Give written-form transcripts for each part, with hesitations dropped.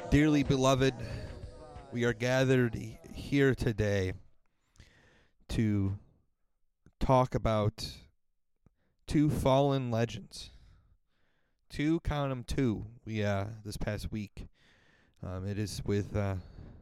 Dearly beloved, we are gathered here today to talk about two fallen legends. Count 'em two. We this past week. It is with a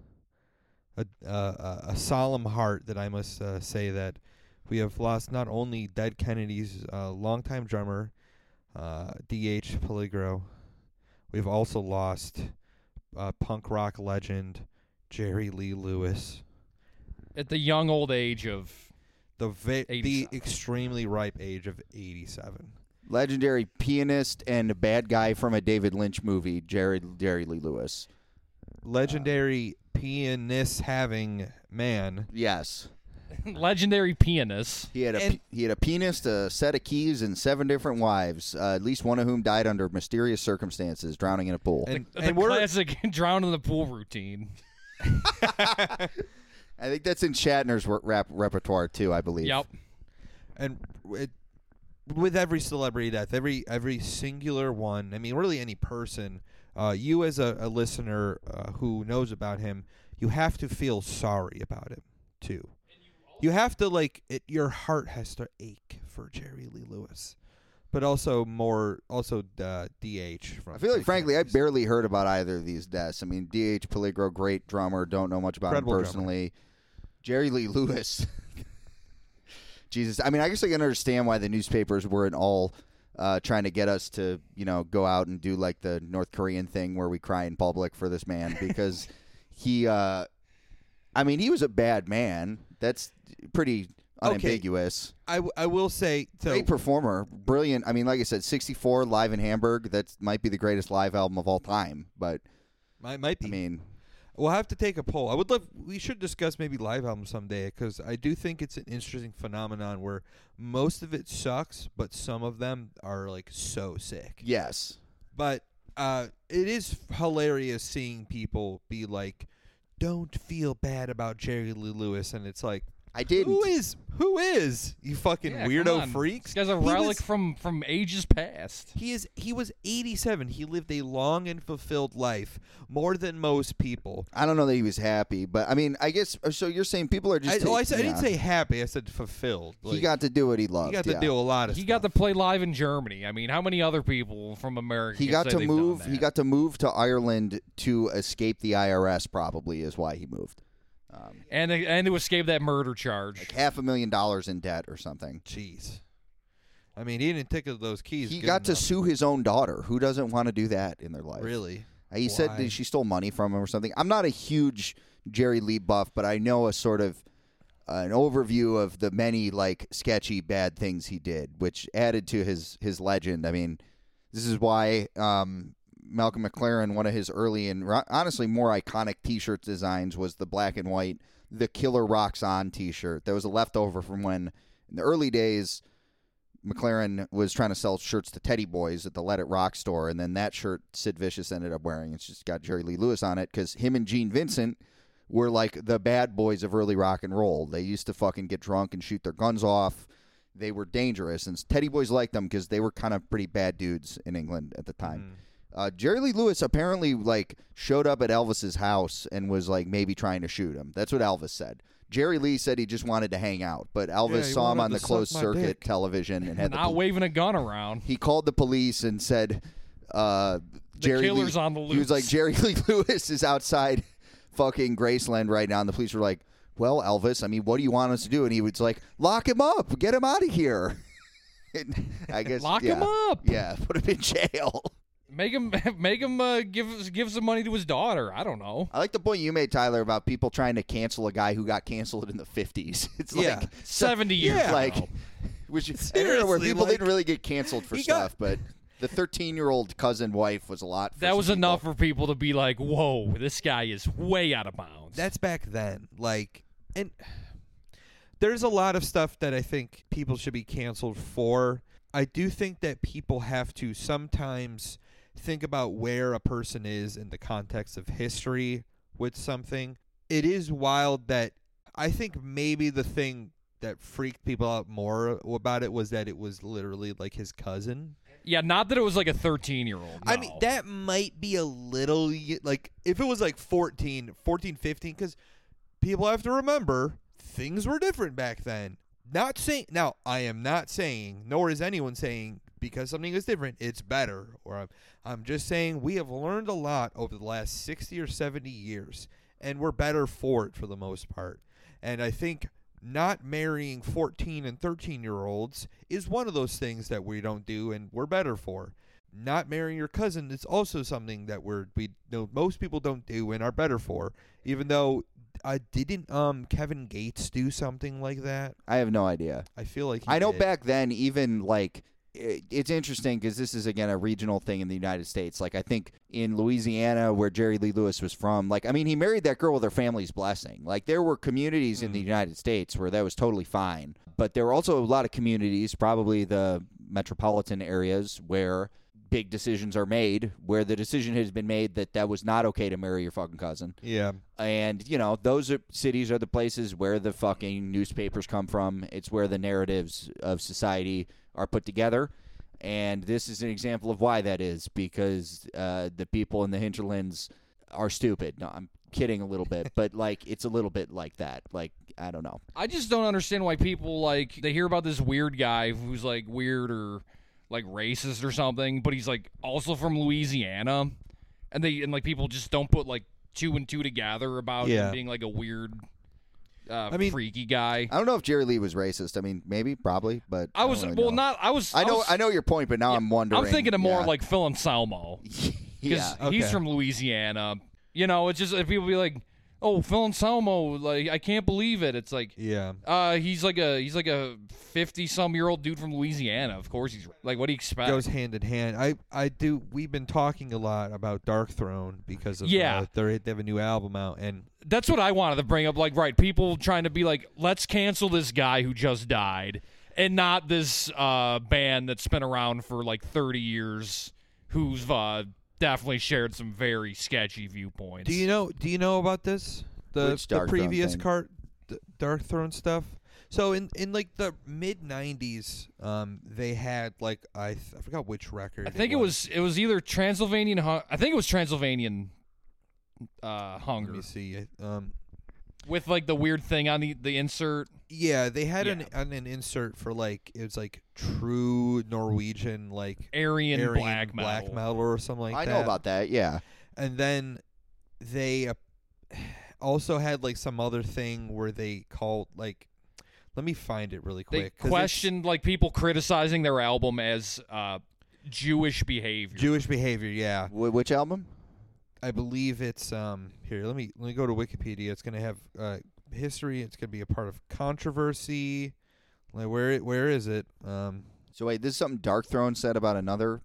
solemn heart that I must say that we have lost not only Dead Kennedy's longtime drummer, D.H. Peligro. We've also lost punk rock legend Jerry Lee Lewis at the young old age of the extremely ripe age of 87. Legendary pianist and a bad guy from a David Lynch movie, Jerry Lee Lewis. Legendary pianist having man. Yes. Legendary pianist. He had a pianist, a set of keys, and 7 different wives, at least one of whom died under mysterious circumstances, drowning in a pool. And the classic drown in the pool routine. I think that's in Shatner's repertoire too, I believe. Yep. And with every celebrity death, every singular one, I mean, really any person, you as a listener who knows about him, you have to feel sorry about him too. You have to your heart has to ache for Jerry Lee Lewis, but also D.H. I feel like, frankly, I barely heard about either of these deaths. I mean, D.H. Peligro, great drummer, don't know much about him personally. Drummer. Jerry Lee Lewis, Jesus. I mean, I guess I can understand why the newspapers weren't all trying to get us to, go out and do like the North Korean thing where we cry in public for this man because he was a bad man. That's pretty unambiguous. Okay. I will say, great performer, brilliant. I mean, like I said, 64 live in Hamburg. That might be the greatest live album of all time. But might be. I mean, we'll have to take a poll. We should discuss maybe live albums someday because I do think it's an interesting phenomenon where most of it sucks, but some of them are like so sick. Yes, but it is hilarious seeing people be like, "Don't feel bad about Jerry Lee Lewis," and it's like, I didn't. Who is you fucking weirdo freaks? This guy's a relic from ages past. He was 87. He lived a long and fulfilled life, more than most people. I don't know that he was happy, but I mean, I guess so. You're saying people are just. I didn't say happy. I said fulfilled. He got to do what he loved. He got to do a lot of. He got to play live in Germany. I mean, how many other people from America? He got to move. He got to move to Ireland to escape the IRS. Probably is why he moved. And to escape that murder charge. Like $500,000 in debt or something. Jeez. I mean, he didn't take those keys. He got to sue his own daughter. Who doesn't want to do that in their life? Really? He said that she stole money from him or something. I'm not a huge Jerry Lee buff, but I know a sort of an overview of the many sketchy bad things he did, which added to his legend. I mean, this is why Malcolm McLaren, one of his early and honestly more iconic T-shirt designs was the black and white "The Killer Rocks On" T-shirt. That was a leftover from when, in the early days, McLaren was trying to sell shirts to Teddy Boys at the Let It Rock store, and then that shirt Sid Vicious ended up wearing. It's just got Jerry Lee Lewis on it because him and Gene Vincent were like the bad boys of early rock and roll. They used to fucking get drunk and shoot their guns off. They were dangerous, and Teddy Boys liked them because they were kind of pretty bad dudes in England at the time. Jerry Lee Lewis apparently showed up at Elvis's house and was maybe trying to shoot him. That's what Elvis said. Jerry Lee said he just wanted to hang out, but Elvis saw him on the closed circuit television and had not waving a gun around. He called the police and said, "Jerry killer's Lee, on the loose." He was like, "Jerry Lee Lewis is outside fucking Graceland right now." And the police were like, "Well, Elvis, I mean, what do you want us to do?" And he was like, "Lock him up, get him out of here." I guess lock him up. Yeah, put him in jail. Make him give some money to his daughter. I don't know. I like the point you made, Tyler, about people trying to cancel a guy who got canceled in the 50s. It's 70 years ago. Which is an era where people didn't really get canceled for stuff, but the 13-year-old cousin wife was a lot. That was enough for people to be like, "Whoa, this guy is way out of bounds." That's back then. And there's a lot of stuff that I think people should be canceled for. I do think that people have to sometimes think about where a person is in the context of history with something. It is wild that I think maybe the thing that freaked people out more about it was that it was literally his cousin. Yeah, not that it was like a 13-year-old. I mean, that might be a little, like, if it was like 14, 15, because people have to remember things were different back then. Not saying, now, I am not saying, nor is anyone saying, because something is different, it's better. Or I'm just saying we have learned a lot over the last 60 or 70 years, and we're better for it for the most part. And I think not marrying 14 and 13-year-olds is one of those things that we don't do and we're better for. Not marrying your cousin is also something that we know most people don't do and are better for. Even though didn't Kevin Gates do something like that? I have no idea. I feel like I know did. back then, even like it's interesting because this is again a regional thing in the United States. Like I think in Louisiana, where Jerry Lee Lewis was from, like I mean, he married that girl with her family's blessing. Like there were communities in the United States where that was totally fine, but there were also a lot of communities, probably the metropolitan areas, where big decisions are made, where the decision has been made that was not okay to marry your fucking cousin. Yeah. And, those cities are the places where the fucking newspapers come from. It's where the narratives of society are put together. And this is an example of why that is, because the people in the hinterlands are stupid. No, I'm kidding a little bit, but, like, it's a little bit like that. Like, I don't know. I just don't understand why people, like, they hear about this weird guy who's, like, weird or like racist or something, but he's like also from Louisiana, and like people just don't put like 2 and 2 together about him being like a weird, freaky guy. I don't know if Jerry Lee was racist. I mean, maybe, probably, but I know your point, but now I'm wondering. I'm thinking of more like Phil Anselmo, because he's from Louisiana. It's just if people be like, "Oh, Phil Anselmo, like I can't believe it." It's like, he's like a 50-some-year-old dude from Louisiana. Of course, he's like, what do you expect? Goes hand in hand. I do. We've been talking a lot about Dark Throne because of they have a new album out, and that's what I wanted to bring up. Like, right, people trying to be like, let's cancel this guy who just died, and not this band that's been around for like 30 years, who's definitely shared some very sketchy viewpoints. Do you know about this? The previous Dark Throne stuff? So in like the mid 90s, they had like I forgot which record. I think it was either Transylvanian. I think it was Transylvanian Hunger. Let me see. With like the weird thing on the insert. Yeah, they had an insert for like it was like true Norwegian like Aryan black metal or something like that. I know about that. Yeah, and then they also had like some other thing where they called like. Let me find it really quick. They questioned like people criticizing their album as Jewish behavior. Jewish behavior, yeah. Which album? I believe it's here. Let me go to Wikipedia. It's going to have history. It's going to be a part of controversy. Like where is it? So wait, this is something Dark Throne said about another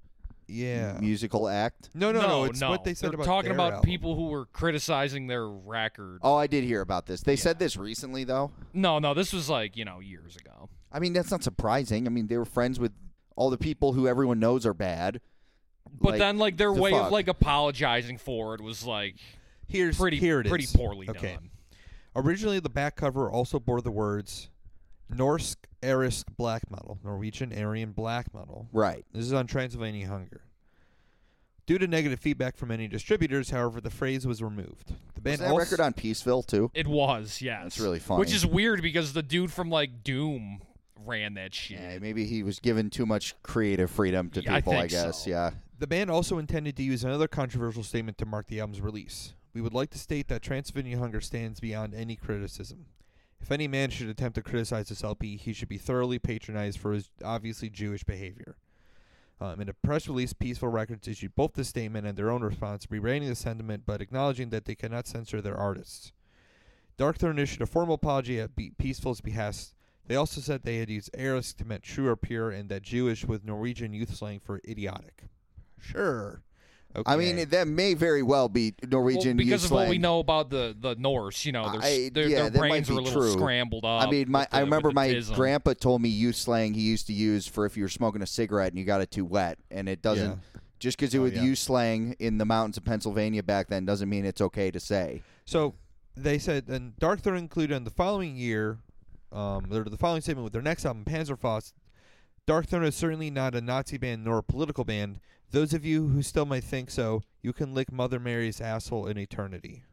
musical act? No. It's what they said They're about talking their about album. people who were criticizing their record. Oh, I did hear about this. They said this recently, though? No, this was like, years ago. I mean, that's not surprising. I mean, they were friends with all the people who everyone knows are bad. But then, like, their way of, like, apologizing for it was, like, pretty poorly done. Originally, the back cover also bore the words Norsk Arisk Black Metal, Norwegian Aryan Black Metal. Right. This is on Transylvania Hunger. Due to negative feedback from many distributors, however, the phrase was removed. The band was that record on Peaceville, too? It was, yes. That's really funny. Which is weird because the dude from, like, Doom ran that shit. Yeah, maybe he was given too much creative freedom to people, I guess. So. Yeah. The band also intended to use another controversial statement to mark the album's release. We would like to state that Transylvania Hunger stands beyond any criticism. If any man should attempt to criticize this LP, he should be thoroughly patronized for his obviously Jewish behavior. In a press release, Peaceful Records issued both the statement and their own response, berating the sentiment but acknowledging that they cannot censor their artists. Dark Throne issued a formal apology at Peaceful's behest. They also said they had used Arisk to mean true or pure and that Jewish was Norwegian youth slang for idiotic. Sure. Okay. I mean, that may very well be Norwegian because youth of what slang. we know about the Norse, their brains were a little true. scrambled up. I mean, I remember my grandpa told me youth slang he used to use for if you were smoking a cigarette and you got it too wet, and it doesn't. Just because it was youth slang in the mountains of Pennsylvania back then doesn't mean it's okay to say. So they said, and Dark Throne included in the following year, the following statement with their next album, Panzerfaust. Darkthrone is certainly not a Nazi band nor a political band. Those of you who still might think so, you can lick Mother Mary's asshole in eternity.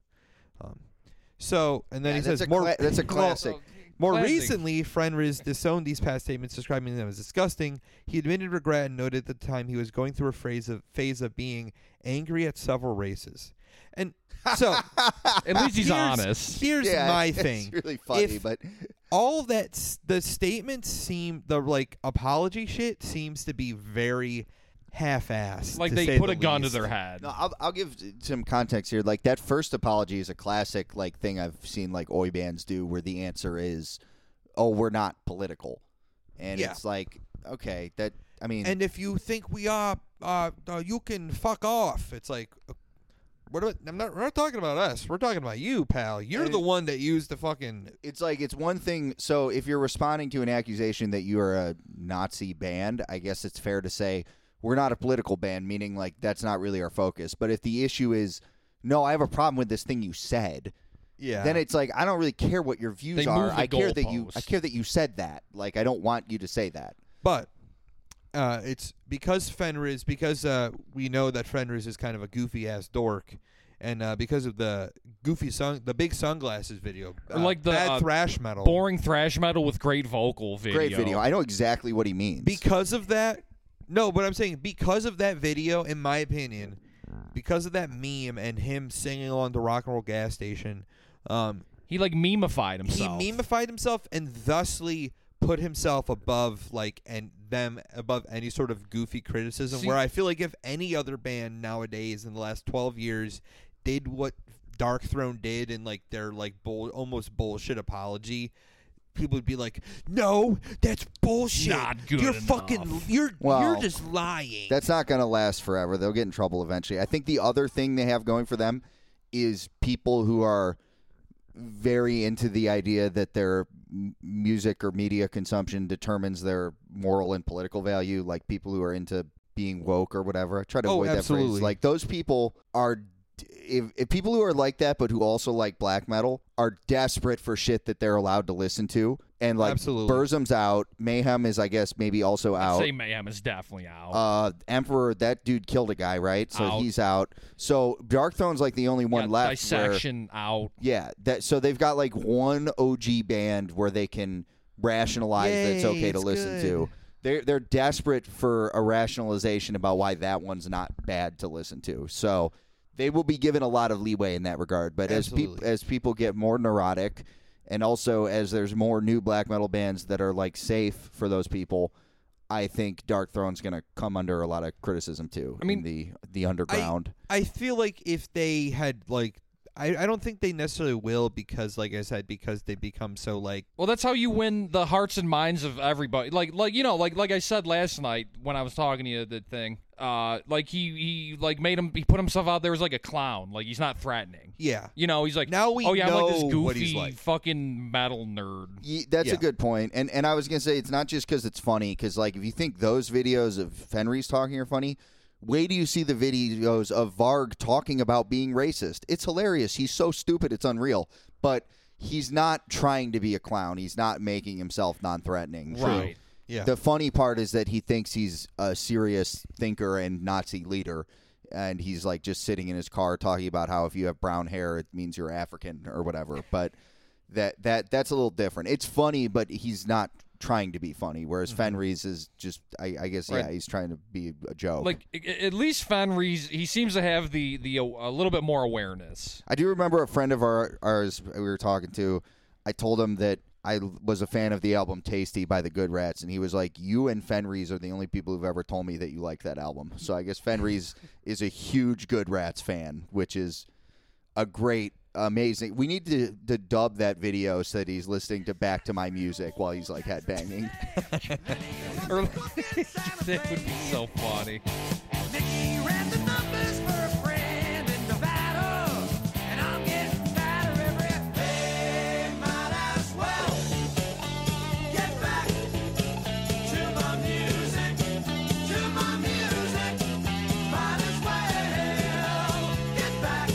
And then he says, that's a classic. More Classic. recently, Fenriz disowned these past statements, describing them as disgusting. He admitted regret and noted at the time he was going through a phase of being angry at several races. And so, At least he's honest. Here's my thing. It's really funny, If but all that the statements seem the apology shit seems to be very half-assed. Like to they say put the a gun to least. their head. no, I'll give some context here. Like that first apology is a classic thing I've seen oi bands do, where the answer is, "Oh, we're not political," and Yeah. it's like, okay, that I mean, And if you think we are, you can fuck off. It's like, we're not talking about us. We're talking about you, pal. You're And the one that used the fucking. it's like it's one thing. So if you're responding to an accusation that you are a Nazi band, I guess it's fair to say we're not a political band, meaning like that's not really our focus. But if the issue is, no, I have a problem with this thing you said, Yeah. then it's like I don't really care what your views They are. move the I care that you goalpost. said that. Like I don't want you to say that. But it's because Fenriz, because we know that Fenriz is kind of a goofy ass dork, and because of the the big sunglasses video, Or like the, bad thrash metal. Boring thrash metal with great vocal video. Great video. I know exactly what he means. Because of that, no, but I'm saying because of that video, in my opinion, because of that meme and him singing along the Rock and Roll Gas Station, He like memified himself. he memified himself and thusly put himself above above any sort of goofy criticism. See- where I feel like if any other band nowadays in the last 12 years did what Darkthrone did in like their like almost bullshit apology, people would be like, "No, that's bullshit. Not good You're enough." fucking. You're Well, just lying." That's not going to last forever. They'll get in trouble eventually. I think the other thing they have going for them is people who are very into the idea that their music or media consumption determines their moral and political value, like people who are into being woke or whatever. I try to avoid that phrase. absolutely. Like those people are if people who are like that but who also like black metal are desperate for shit that they're allowed to listen to, and like Absolutely. Burzum's out, Mayhem is I guess maybe also I'd out. say Mayhem is definitely out. Emperor, that dude killed a guy, right? So Out. he's out. So Darkthrone's like the only one Yeah, left. Dissection out. Yeah, so they've got like one OG band where they can rationalize that it's Yay, okay to it's listen good. to. They're desperate for a rationalization about why that one's not bad to listen to. So they will be given a lot of leeway in that regard. But Absolutely. as people get more neurotic, and also as there's more new black metal bands that are like safe for those people, I think Darkthrone's going to come under a lot of criticism too. I mean, in the underground. I feel like if they had like, I don't think they necessarily will because, like I said, because they become so like. Well, that's how you win the hearts and minds of everybody. Like I said last night when I was talking to you, the thing. Like he put himself out there as like a clown. Like he's not threatening. Yeah. You know, he's like, Now we oh yeah, I'm like this know what he's goofy like. fucking metal nerd. That's Yeah. a good point. And I was going to say it's not just because it's funny, because like if you think those videos of Fenriz talking are funny, wait till you see the videos of Varg talking about being racist. It's hilarious. He's so stupid, it's unreal. But he's not trying to be a clown. He's not making himself non-threatening. Right. Yeah. The funny part is that he thinks he's a serious thinker and Nazi leader, and he's like just sitting in his car talking about how if you have brown hair, it means you're African or whatever. But that's a little different. It's funny, but he's not trying to be funny. Whereas Fenriz is just, I guess, Right. he's trying to be a joke. Like at least Fenriz, he seems to have the a little bit more awareness. I do remember a friend of ours we were talking to. I told him that I was a fan of the album Tasty by the Good Rats, and he was like, you and Fenriz are the only people who've ever told me that you like that album. So I guess Fenriz is a huge Good Rats fan, which is a great, amazing. We need to dub that video so that he's listening to Back to My Music while he's like headbanging. Or that would be so funny. Nicky ran the numbers for a friend in Nevada, and I'm getting fatter every day. Might as well get back to my music, to my music. Might as well get back,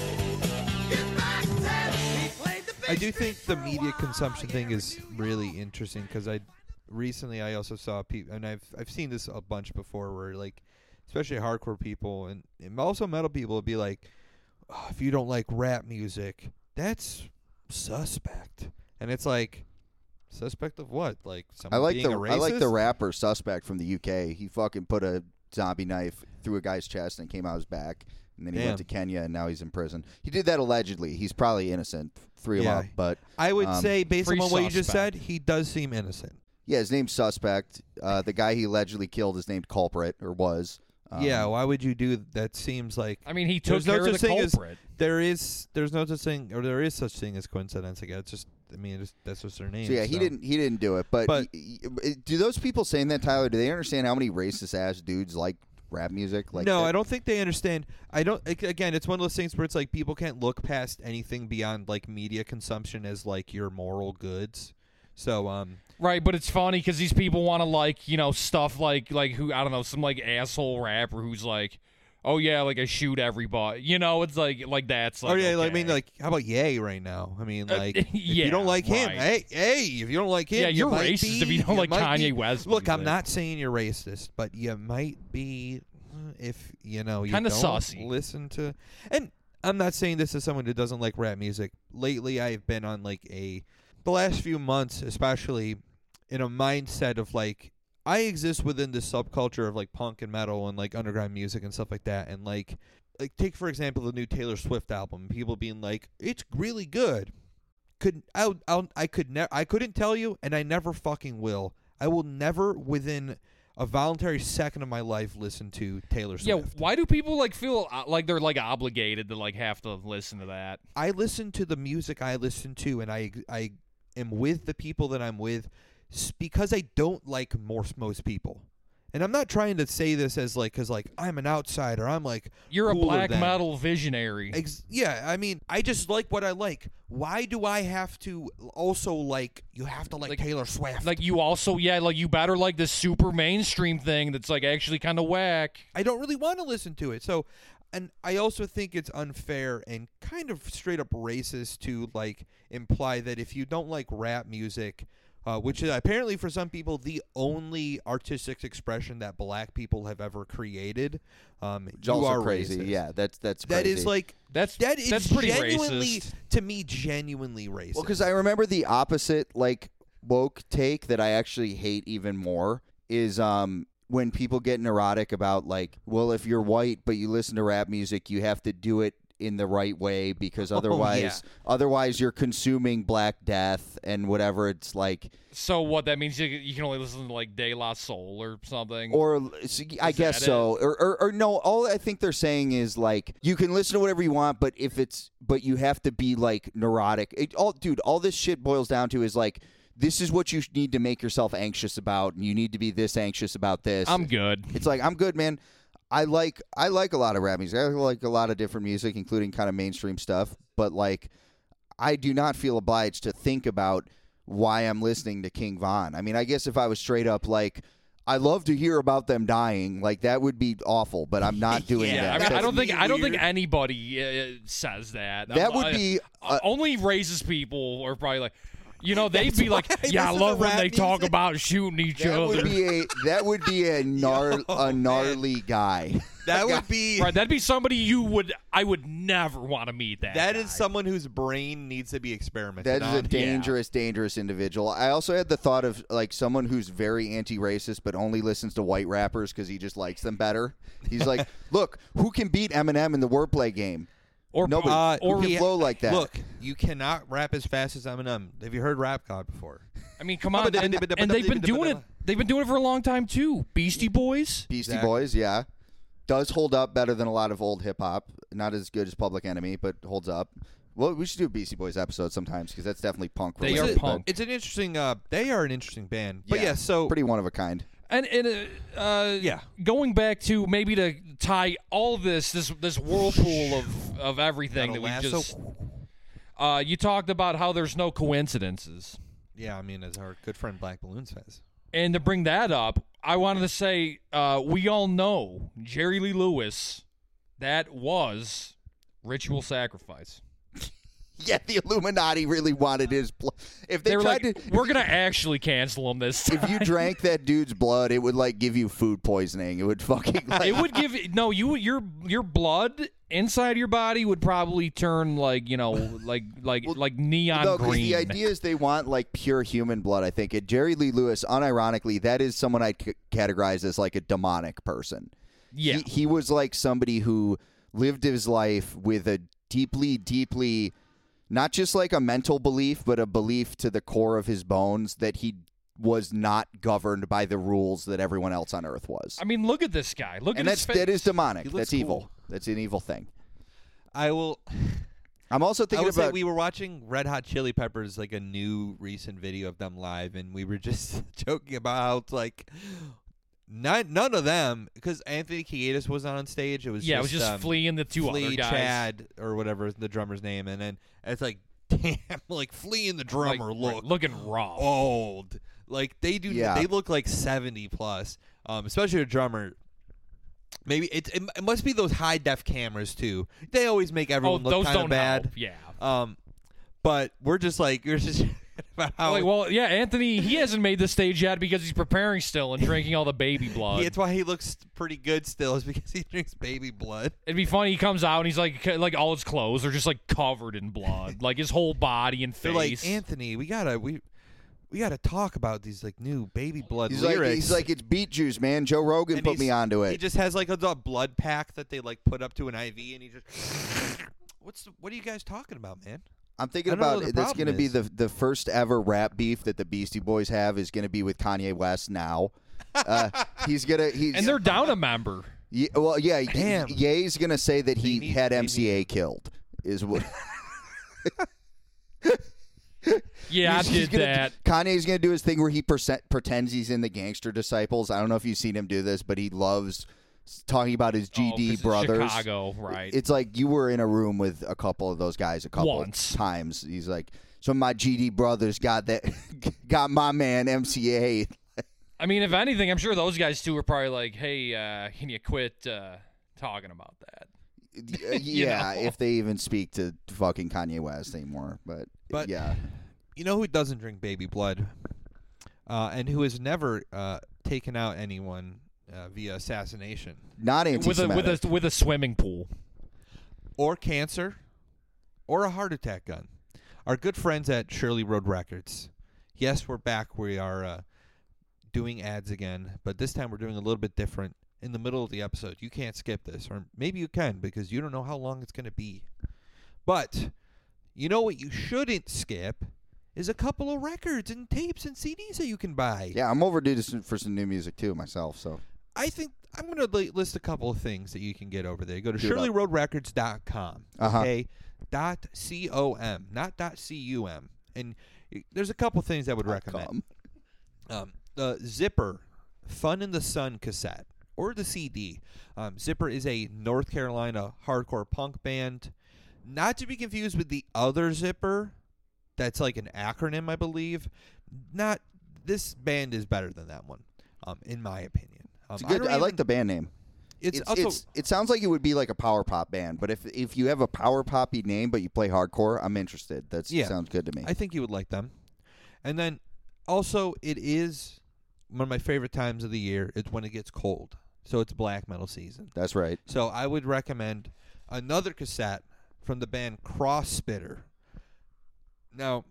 Tennessee played the I do think the media consumption thing is really interesting because I recently I also saw people, and I've seen this a bunch before, where like, especially hardcore people and also metal people would be like, oh, if you don't like rap music, that's suspect, and it's like, suspect of what? Like someone being a racist? I like the rapper Suspect from the UK. He fucking put a zombie knife through a guy's chest and came out his back, and then he went to Kenya, and now he's in prison. He did that allegedly. He's probably innocent. Free him up, but I would say, based on what you just suspect. said, he does seem innocent. yeah, his name's Suspect. The guy he allegedly killed is named Culprit, or was. Yeah, why would you do that? Seems like I mean, he took there's no care of such the thing as culprit. there's no such thing, or there is such thing as coincidence. I guess it's just, I mean, that's just their name. So yeah, he didn't do it. But do those people saying that, Tyler? Do they understand how many racist ass dudes like rap music? Like no, that? I don't think they understand. Again, it's one of those things where it's like people can't look past anything beyond like media consumption as like your moral goods. So Right, but it's funny because these people want to like, you know, stuff like who, I don't know, some like asshole rapper who's like, oh yeah, like I shoot everybody. You know, it's like that's like, oh yeah, okay. like, I mean, like, how about Ye right now? I mean, like, if yeah, you don't like him, right. hey, if you don't like him, Yeah, you you're might racist be, if you don't like might Kanye be. West Look, I'm music. not saying you're racist, but you might be if you know you Kinda don't saucy. listen to. And I'm not saying this as someone who doesn't like rap music. Lately, I've been on like the last few months, especially, in a mindset of like, I exist within this subculture of like punk and metal and like underground music and stuff like that, and like take for example the new Taylor Swift album. People being like, it's really good. I couldn't tell you, and I never fucking will. I will never within a voluntary second of my life listen to Taylor Yeah, Swift. why do people like feel like they're like obligated to like have to listen to that? I listen to the music I listen to, and I am with the people that I'm with because I don't like most people. And I'm not trying to say this as like, because like I'm an outsider. I'm like, You're a cooler black than. metal visionary. Yeah, I mean, I just like what I like. Why do I have to also like? You have to like Taylor Swift. Like you also, yeah, like you better like this super mainstream thing that's like actually kind of whack. I don't really want to listen to it. So, and I also think it's unfair and kind of straight up racist to like imply that if you don't like rap music, which is apparently for some people the only artistic expression that black people have ever created, It's you also are crazy. racist. Yeah, that's crazy. That is like That's pretty genuinely racist. to me genuinely racist. Well, because I remember the opposite, like, woke take that I actually hate even more is when people get neurotic about, like, well, if you're white but you listen to rap music, you have to do it in the right way because otherwise you're consuming Black Death and whatever. It's like, So what that means? You can only listen to like De La Soul or something. or I guess that so, or no. All I think they're saying is like you can listen to whatever you want, but you have to be like neurotic. All this shit boils down to is like, this is what you need to make yourself anxious about, and you need to be this anxious about this. I'm good. It's like, I'm good, man. I like a lot of rap music. I like a lot of different music, including kind of mainstream stuff. But like, I do not feel obliged to think about why I'm listening to King Von. I mean, I guess if I was straight up like, I love to hear about them dying, like that would be awful. But I'm not doing Yeah, that. I mean, That's- I don't think anybody says that. That would be only racist people are probably like, you know, they'd be like, I yeah, I listen to love when rap they talk music." about shooting each that other. would be a gnarly guy. that would be Right, that'd be somebody I would never want to meet. That that guy. is someone whose brain needs to be experimented That is on. a dangerous individual. I also had the thought of like someone who's very anti-racist but only listens to white rappers because he just likes them better. He's like, look, who can beat Eminem in the wordplay game? or Nobody. or Who can flow like that? Look, you cannot rap as fast as Eminem. Have you heard Rap God before? I mean, come on, and they've been doing it. They've been doing it for a long time too. Beastie Boys. Beastie Exactly. Boys, yeah. Does hold up better than a lot of old hip-hop. Not as good as Public Enemy, but holds up. Well, we should do a Beastie Boys episode sometimes because that's definitely punk They related. are It's punk. It's an interesting. They are an interesting band. But yeah, so pretty one of a kind. And Yeah. going back to maybe to tie all this whirlpool of everything that we That'll just lasso. you talked about how there's no coincidences. Yeah, I mean, as our good friend Black Balloon says. And to bring that up, I wanted to say we all know Jerry Lee Lewis, that was Ritual Sacrifice. Yeah, the Illuminati really wanted his blood. If they were tried like, to, we're gonna actually cancel him this time. if you drank that dude's blood, it would like give you food poisoning. It would fucking. Like, It would give your blood inside your body would probably turn like like neon no, 'cause green. the idea is they want like pure human blood. I think. And Jerry Lee Lewis, unironically, that is someone I'd categorize as like a demonic person. Yeah. He was like somebody who lived his life with a deeply, not just like a mental belief, but a belief to the core of his bones that he was not governed by the rules that everyone else on Earth was. I mean, look at this guy. Look And at his face. that is demonic. He looks That's evil. cool. That's an evil thing. I will. I'm also I thinking would say about. we were watching Red Hot Chili Peppers, like a new recent video of them live, and we were just joking about how it's like none of them, because Anthony Kiedis was on stage. It was Yeah, just, it was just Flea and the two Flea, other guys. Chad, or whatever is the drummer's name, and then it's like, damn, like Flea and the drummer Like, looking rough. old. Like they do. Yeah. They look like 70 plus. Especially the drummer. Maybe it must be those high def cameras too. They always make everyone look those kind don't of bad. help. Yeah. But we're just about how Like, well, yeah, Anthony, he hasn't made the stage yet because he's preparing still and drinking all the baby blood. it's why he looks pretty good still, is because he drinks baby blood. It'd be funny. He comes out and he's like all his clothes are just like covered in blood, like his whole body and They're like, face. Anthony, we gotta talk about these like new baby blood He's lyrics. like, it's beet juice, man. Joe Rogan And put me onto He it. just has like a blood pack that they like put up to an IV, and he just. What are you guys talking about, man? I'm thinking I don't know about what the that's going to be problem the first ever rap beef that the Beastie Boys have is going to be with Kanye West now. He's and they're down a member. yeah. Damn. Ye's going to say that he need- had they MCA killed. Is what. Yeah, I He's did gonna- that. Kanye's going to do his thing where he pretends he's in the Gangster Disciples. I don't know if you've seen him do this, but he loves talking about his Oh, 'cause GD it's brothers. Chicago, right? It's like you were in a room with a couple of those guys a couple Once. times. He's like, so my GD brothers got got my man MCA. I mean, if anything, I'm sure those guys too were probably like, "Hey, can you quit talking about that?" Yeah, know? if they even speak to fucking Kanye West anymore. But yeah, You know who doesn't drink baby blood, and who has never taken out anyone via assassination not anti-Semitic. with a swimming pool. or cancer or a heart attack gun? Our good friends at Shirley Road Records. Yes, we're back. We are doing ads again, but this time we're doing a little bit different. In the middle of the episode, you can't skip this, or maybe you can because you don't know how long it's going to be. But you know what you shouldn't skip is a couple of records and tapes and CDs that you can buy. Yeah, I'm overdue for some new music too myself. So I think I'm going to list a couple of things that you can get over there. Go to Do it up. ShirleyRoadRecords.com. Uh-huh. Okay? .com, not .cum. And there's a couple things I would recommend. The Zipper Fun in the Sun cassette or the CD. Zipper is a North Carolina hardcore punk band. Not to be confused with the other Zipper. That's like an acronym, I believe. This band is better than that one, in my opinion. it's good. I like the band name. It's also It sounds like it would be like a power pop band, but if you have a power poppy name but you play hardcore, I'm interested. That sounds good to me. I think you would like them. And then also it is one of my favorite times of the year. It's when it gets cold. So it's black metal season. That's right. So I would recommend another cassette from the band Cross Spitter. Now,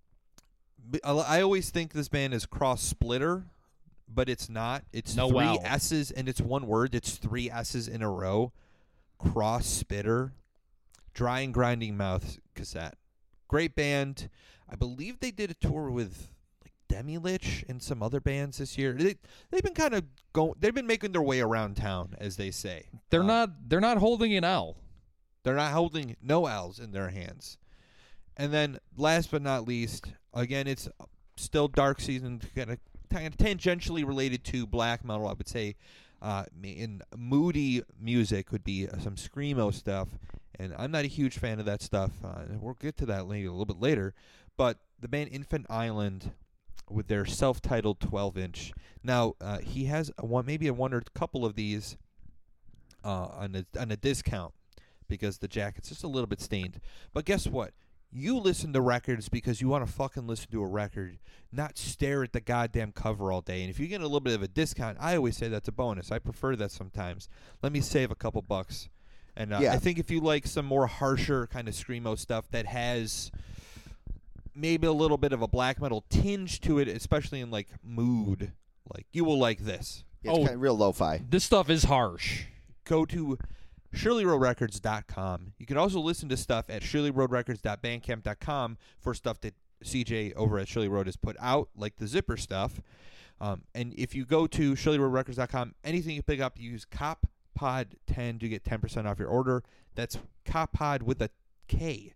I always think this band is Cross Splitter, but it's not. It's No, three wow. S's and it's one word. It's three S's in a row. Cross Spitter. Dry and Grinding Mouth cassette. Great band. I believe they did a tour with like Demi-Lich and some other bands this year. They've been kind of they've been making their way around town, as they say. They're not holding an L. They're not holding no L's in their hands. And then, last but not least, again, it's still dark season, kind of tangentially related to black metal. I would say, in moody music would be some screamo stuff, and I'm not a huge fan of that stuff. We'll get to that a little bit later. But the band Infant Island, with their self-titled 12-inch. Now he has maybe a one or couple of these on a discount, because the jacket's just a little bit stained. But guess what? You listen to records because you want to fucking listen to a record, not stare at the goddamn cover all day. And if you get a little bit of a discount, I always say that's a bonus. I prefer that sometimes. Let me save a couple bucks. And Yeah. I think if you like some more harsher kind of screamo stuff that has maybe a little bit of a black metal tinge to it, especially in like mood, like you will like this. It's kind of real lo-fi. This stuff is harsh. Go to ShirleyRoadRecords.com. You can also listen to stuff at ShirleyRoadRecords.bandcamp.com for stuff that CJ over at Shirley Road has put out, like the Zipper stuff. And if you go to ShirleyRoadRecords.com, anything you pick up, use COPPOD10 to get 10% off your order. That's COPPOD with a K.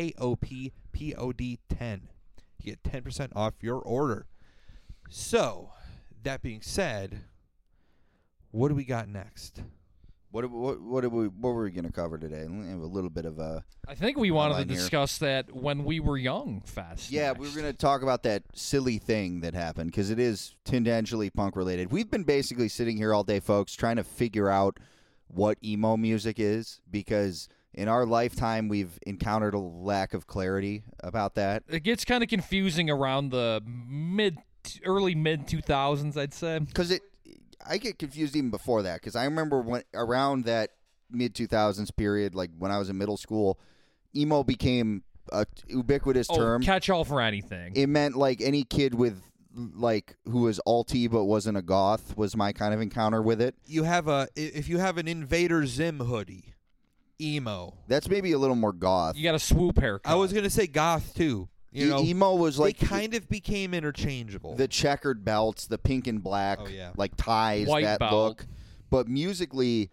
KOPPOD 10. You get 10% off your order. So, that being said, what do we got next? What were we going to cover today? Let me have a little bit of a... I think we wanted to Online here. discuss that when we were young fest. Yeah, next. we were going to talk about that silly thing that happened because it is tangentially punk related. We've been basically sitting here all day, folks, trying to figure out what emo music is because in our lifetime we've encountered a lack of clarity about that. It gets kind of confusing around the early mid 2000s, I'd say. Because I get confused even before that because I remember when around that mid 2000s period, like when I was in middle school, emo became a ubiquitous term. Catch all for anything. It meant like any kid with like who was alty but wasn't a goth was my kind of encounter with it. You have if you have an Invader Zim hoodie, emo. That's maybe a little more goth. You got a swoop haircut. I was gonna say goth too. You know, emo was like they kind of became interchangeable. the checkered belts, the pink and black, Oh, yeah. like ties, White that belt. look. But musically,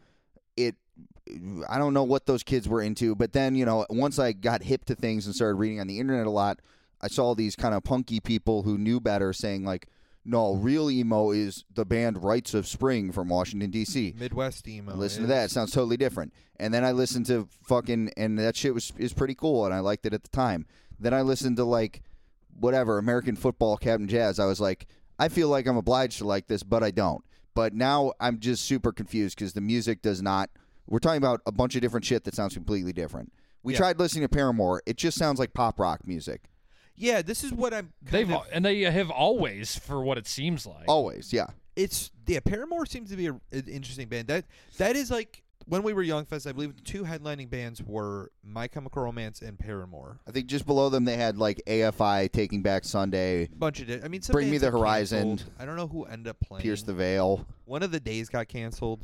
I don't know what those kids were into. But then, once I got hip to things and started reading on the internet a lot, I saw these kind of punky people who knew better saying like, no, real emo is the band Rites of Spring from Washington, D.C. Midwest emo. Listen to that. It sounds totally different. And then I listened to and that shit is pretty cool, and I liked it at the time. Then I listened to, like, whatever, American Football, Captain Jazz. I was like, I feel like I'm obliged to like this, but I don't. But now I'm just super confused because the music does not. We're talking about a bunch of different shit that sounds completely different. We Yeah. tried listening to Paramore. It just sounds like pop rock music. Yeah, this is what I'm. They have always, for what it seems like. Always, yeah. Paramore seems to be an interesting band. That is like when we were young fest. I believe the two headlining bands were My Chemical Romance and Paramore. I think just below them they had, like, AFI, Taking Back Sunday, Bunch of I mean, some Bring Me bands the got Horizon. canceled. I don't know who ended up playing. Pierce the Veil. One of the days got canceled.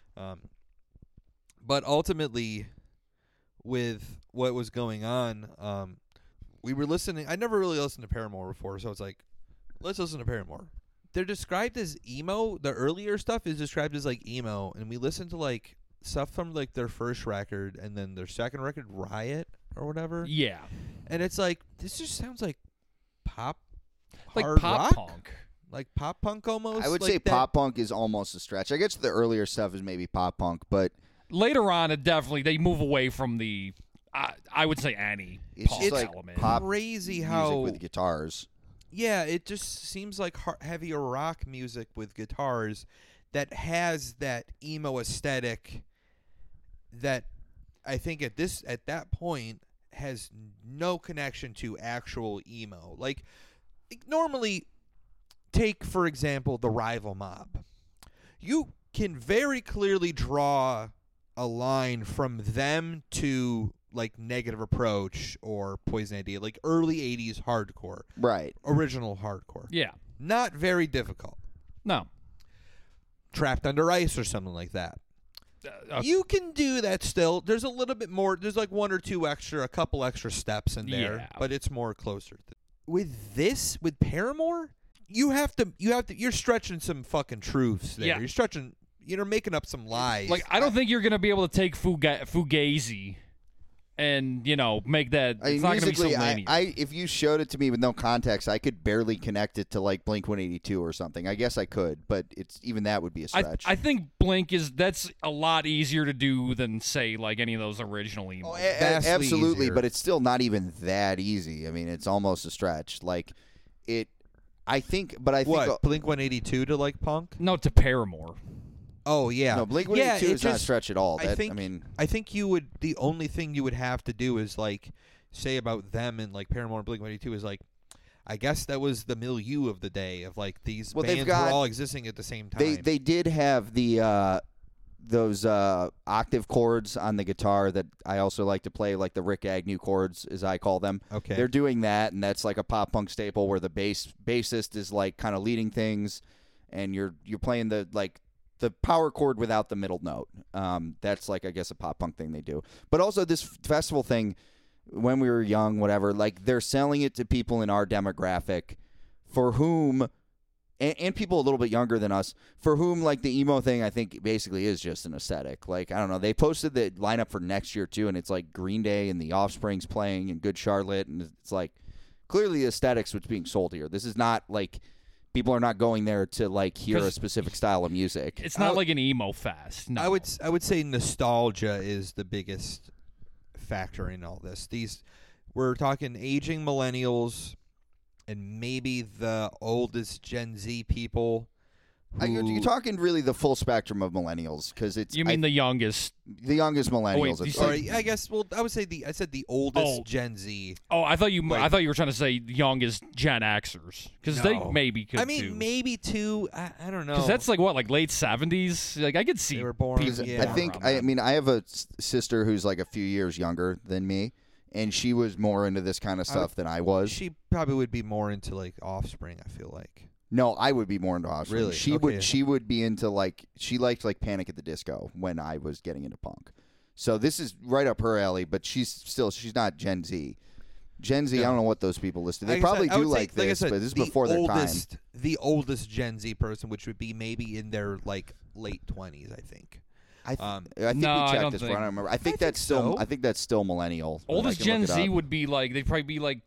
But ultimately, with what was going on, we were listening. I never really listened to Paramore before, so it's like, let's listen to Paramore. They're described as emo. The earlier stuff is described as like emo, and we listened to like stuff from like their first record and then their second record, Riot or whatever. Yeah. And it's like, this just sounds like pop, Like hard pop rock? punk. Like pop punk almost. I would like say that- pop punk is almost a stretch. I guess the earlier stuff is maybe pop punk, but Later on, they move away from the, I would say, any it's punk just like element. pop crazy music how with guitars. Yeah, it just seems like heavier rock music with guitars that has that emo aesthetic that I think at that point has no connection to actual emo. Like normally, take for example the Rival Mob. You can very clearly draw a line from them to like Negative Approach or Poison Idea, like early 80s hardcore. Right. Original hardcore. Yeah. Not very difficult. No. Trapped Under Ice or something like that. You can do that still. There's a little bit more. There's like a couple extra steps in there, Yeah. but it's more closer. With Paramore, you're stretching some fucking truths there. Yeah. You're stretching, making up some lies. Like, I don't think you're going to be able to take Fugazi and, make that. I mean, It's not going to be so musically, linear. if you showed it to me with no context, I could barely connect it to like Blink-182 or something. I guess I could, but even that would be a stretch. I think Blink that's a lot easier to do than, say, like any of those original emo. Vastly absolutely, easier. but it's still not even that easy. I mean, it's almost a stretch. Like it, I think, but I think what Blink 182 to like punk. No, to Paramore. Oh yeah, no, Blink-182 is not a stretch at all. I think you would. The only thing you would have to do is like say about them and like Paramore and Blink-182 is like, I guess that was the milieu of the day of like these Well, they've bands got- were all existing at the same time. They did have the those octave chords on the guitar that I also like to play, like the Rick Agnew chords, as I call them. Okay. They're doing that, and that's like a pop punk staple where the bassist is like kind of leading things, and you're playing the power chord without the middle note. That's like, I guess, a pop punk thing they do. But also this festival thing, when we were young, whatever, like they're selling it to people in our demographic for whom, and people a little bit younger than us, for whom like the emo thing, I think basically is just an aesthetic. Like, I don't know, they posted the lineup for next year too, and it's like Green Day and the Offspring's playing and Good Charlotte, and it's like clearly the aesthetics what's being sold here. This is not like people are not going there to like hear a 'Cause specific style of music. It's not like an emo fest. No. I would say nostalgia is the biggest factor in all this. We're talking aging millennials and maybe the oldest Gen Z people. You're talking really the full spectrum of millennials, because it's You mean the youngest? the youngest millennials. you It's said- like- Or I guess. Well, I would say I said the oldest Oh. Gen Z. Oh, I thought you Like- were trying to say youngest Gen Xers, because they No. maybe could I mean, too. maybe two. I don't know. Because that's like what, like late 70s. Like I could see They were born- people 'Cause Yeah. I think around that. mean I have a sister who's like a few years younger than me, and she was more into this kind of stuff than I was. she probably would be more into like Offspring. I feel like. No, I would be more into Offspring. Really? She Okay. would be into like, she liked like Panic at the Disco when I was getting into punk. So this is right up her alley, but she's not Gen Z. Gen Z, I No. don't know what those people listen to. They Like I probably said, I do would say, like I this, said, but this is the before their time. The oldest Gen Z person, which would be maybe in their like late 20s, I think. I think No, we I checked don't this think- before. I don't remember. I think think that's still. so. I think that's still millennial. but I oldest can Gen look it Z up. would be like they'd probably be like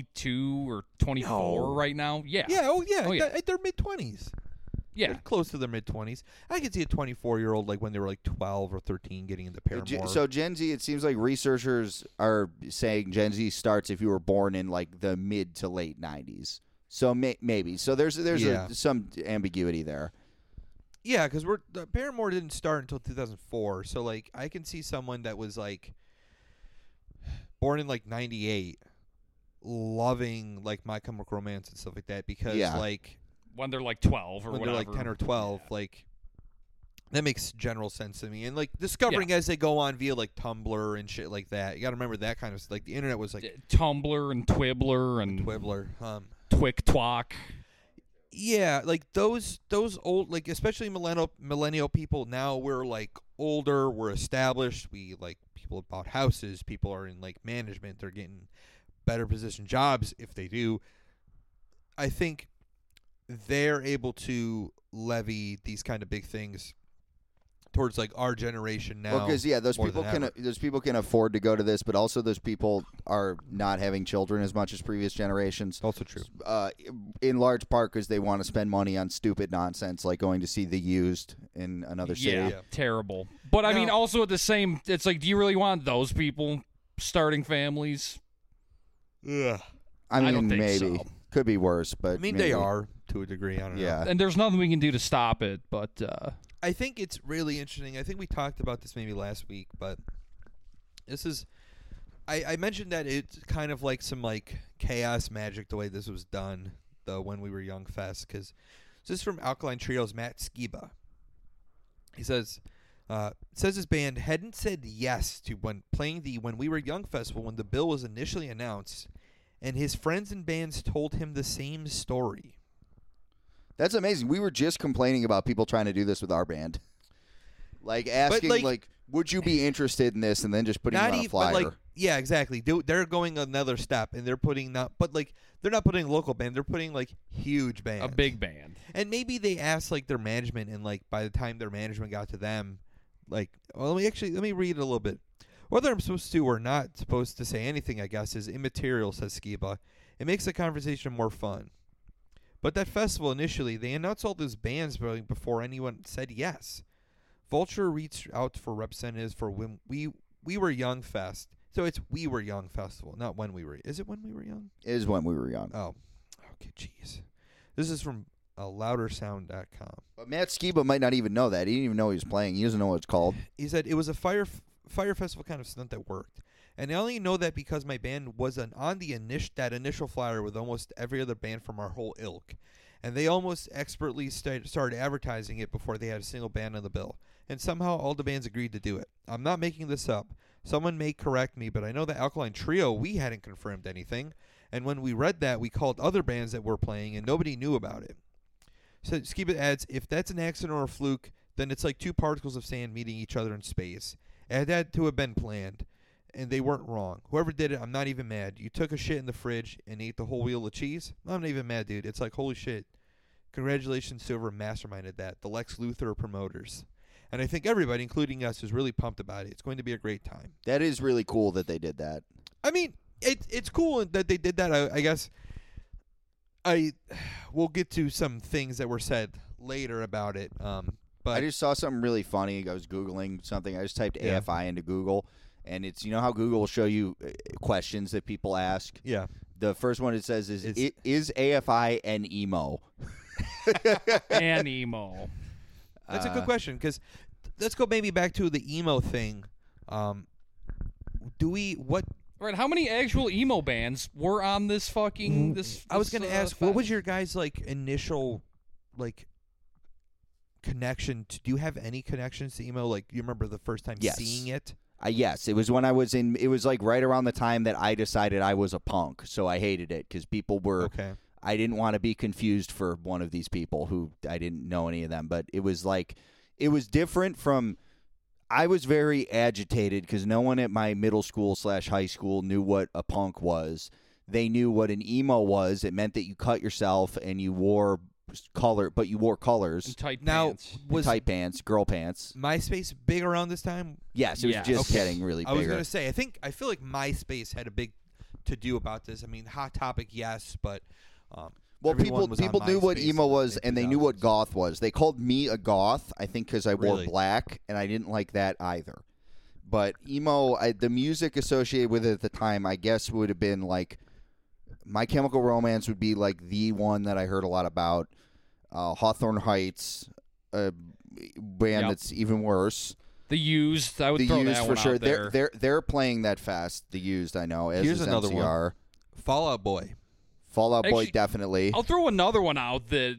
22 or 24 No. right now. Yeah, Yeah. Oh yeah. Oh, yeah. They're mid 20s. yeah. They're close to their mid 20s. I could see a 24-year-old like when they were like 12 or 13 getting into Paramore. So Gen Z, it seems like researchers are saying Gen Z starts if you were born in like the mid to late 90s. So maybe. So there's Yeah. some ambiguity there. yeah, because Paramore didn't start until 2004. So like I can see someone that was like born in like 98 loving like My Chemical Romance and stuff like that because Yeah. like When they're like 12 or when whatever. they're like 10 or 12 Yeah. like that makes general sense to me. And like discovering as they go on via like Tumblr and shit like that. You got to remember that kind of like the internet was like Tumblr and Twibbler and Twibbler. Twick Twock. Yeah, like those old like especially millennial people now we're like older, we're established, we like people bought houses, people are in like management, they're getting better position jobs if they do. I think they're able to levy these kind of big things towards like our generation now. Well, because those more people than can ever. afford to go to this, but also those people are not having children as much as previous generations. Also true. In large part because they want to spend money on stupid nonsense like going to see The Used in another city. Yeah, Yeah. terrible. But I mean, Now- also at the same, it's like, do you really want those people starting families? Ugh. I mean, don't think maybe so. could be worse, but I mean maybe. they are to a degree, I don't know. Yeah. And there's nothing we can do to stop it. But I think it's really interesting. I think we talked about this maybe last week, but this is I mentioned that it's kind of like some like chaos magic the way this was done, the When We Were Young Fest, because this is from Alkaline Trio's Matt Skiba. He says his band hadn't said yes to when playing the When We Were Young Festival when the bill was initially announced, and his friends and bands told him the same story. That's amazing. We were just complaining about people trying to do this with our band. Like asking like- would you be interested in this, and then just putting it on a But flyer. like, yeah, exactly. They're going another step, and they're putting they're not putting local band. They're putting like huge bands, a big band. And maybe they asked like their management, and like by the time their management got to them, like, well, let me read it a little bit. Whether I'm supposed to or not supposed to say anything, I guess, is immaterial, says Skiba. It makes the conversation more fun. But that festival initially, they announced all those bands before anyone said yes. Vulture reached out for representatives for When We Were Young Fest. So it's We Were Young Festival, not When We Were. Is it When We Were Young? It is When We Were Young. Oh, okay, jeez. This is from loudersound.com. But Matt Skiba might not even know that. He didn't even know he was playing. He doesn't know what it's called. He said it was a Fire Festival kind of stunt that worked. And I only know that because my band was on that initial flyer with almost every other band from our whole ilk. And they almost expertly started advertising it before they had a single band on the bill. And somehow all the bands agreed to do it. I'm not making this up. Someone may correct me, but I know that Alkaline Trio, we hadn't confirmed anything. And when we read that, we called other bands that were playing, and nobody knew about it. So Skip adds, if that's an accident or a fluke, then it's like two particles of sand meeting each other in space. It had to have been planned, and they weren't wrong. Whoever did it, I'm not even mad. You took a shit in the fridge and ate the whole wheel of cheese? I'm not even mad, dude. It's like, holy shit. Congratulations to whoever masterminded that, the Lex Luthor promoters. And I think everybody, including us, is really pumped about it. It's going to be a great time. That is really cool that they did that. I mean, it's cool that they did that. I guess we'll get to some things that were said later about it. But I just saw something really funny. I was Googling something. I just typed Yeah. AFI into Google, and it's, you know how Google will show you questions that people ask? yeah, The first one it says is AFI an emo? And emo. that's a good question, because let's go maybe back to the emo thing. What Right, how many actual emo bands were on this fucking this? I was going to ask, what fest? was your guys' initial connection to? Do you have any connections to emo? Like, you remember the first time Yes. seeing it? Yes, it was when I was in. It was like right around the time that I decided I was a punk, so I hated it because people were. Okay. I didn't want to be confused for one of these people who I didn't know any of them, but it was different from. I was very agitated because no one at my middle school / high school knew what a punk was. They knew what an emo was. It meant that you cut yourself and you wore colors, And tight Now, pants. was tight pants, girl pants. MySpace big around this time? Yes, it was Yes. just Okay. getting really I was bigger. going to say, I feel like MySpace had a big to do about this. I mean, Hot Topic, yes, but Well, everyone was on people knew what MySpace emo in the was, and they knew what 2000s. goth was. They called me a goth, I think, because I wore Really? black, and I didn't like that either. But emo, the music associated with it at the time, I guess, would have been like My Chemical Romance would be like the one that I heard a lot about. Hawthorne Heights, a band Yep. that's even worse. The Used, I would The throw Used that for one sure. out there. They're playing that fast. The Used, I know. As Here's is another one. MCR. Fall Out Boy. Fall Out Boy, Actually, definitely. I'll throw another one out that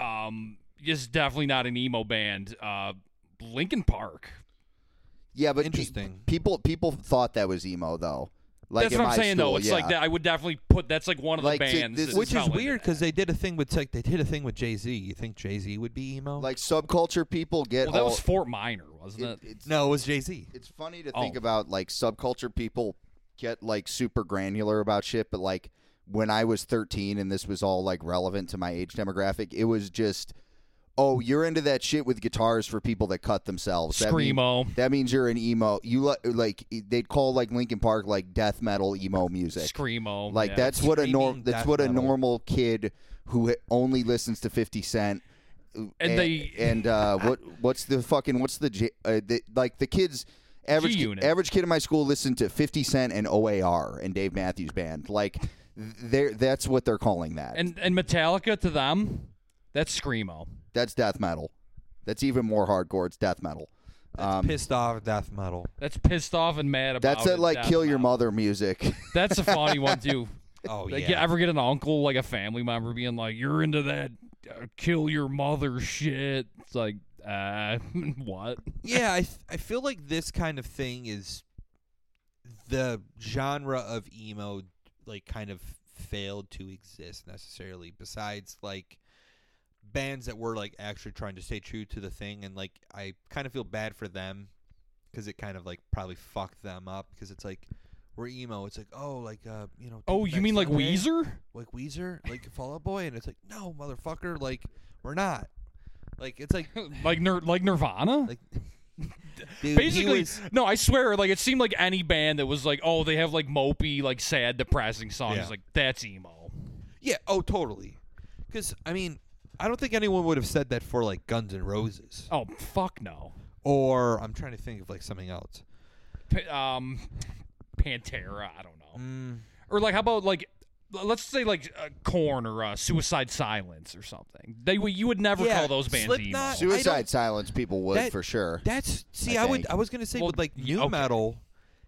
is definitely not an emo band. Linkin Park. Yeah, but Interesting. People thought that was emo though. Like That's in what I'm my saying, school, though. It's yeah. like that. I would definitely put that's like one of Like, the to bands, this- that Which is fell into weird because that. they did a thing with Jay-Z. You think Jay-Z would be emo? Like subculture people get Well, that all. was Fort Minor, wasn't it? It's, no, it was Jay-Z. it's funny to Oh. think about like subculture people get like super granular about shit, but like when I was 13 and this was all like relevant to my age demographic, it was just, oh, you're into that shit with guitars for people that cut themselves. Screamo. That means you're an emo. You like they'd call like Linkin Park like death metal emo music. Screamo. Like yeah. that's what a Screaming that's death what a metal. normal kid who only listens to 50 Cent what's the kids G-Unit. average kid in my school listened to 50 Cent and OAR and Dave Matthews Band. Like that's what they're calling that. And Metallica to them, that's Screamo. That's death metal. That's even more hardcore. It's death metal. That's pissed off death metal. That's pissed off and mad about That's it, like death kill your metal. mother music. That's a funny one too. Oh, Like, yeah. you ever get an uncle, like a family member, being like, "You're into that kill your mother shit"? It's like, what? Yeah, I feel like this kind of thing is the genre of emo, like, kind of failed to exist necessarily, besides, like, bands that were, like, actually trying to stay true to the thing, and, like, I kind of feel bad for them, because it kind of, like, probably fucked them up, because it's like, we're emo, it's like, oh, like, you know. Oh, Take It you Back mean like Sunday? Weezer? Like Weezer? Like Fall Out Boy? And it's like, no, motherfucker, like, we're not. Like, it's like, like Nirvana? like, dude, Basically, he was, no, I swear, like, it seemed like any band that was like, oh, they have like mopey, like sad, depressing songs. Yeah. Like, that's emo. yeah, oh, totally. Because, I mean, I don't think anyone would have said that for, like, Guns N' Roses. Oh, fuck no. Or, I'm trying to think of, like, something else. Pantera, I don't know. Mm, Or like, how about like let's say like Korn or Suicide Silence or something. You would never Yeah, call those bands Slipknot- emo. Suicide Silence people would That- for sure. That's see, I I would. think. I was gonna say Well, with like new okay. metal,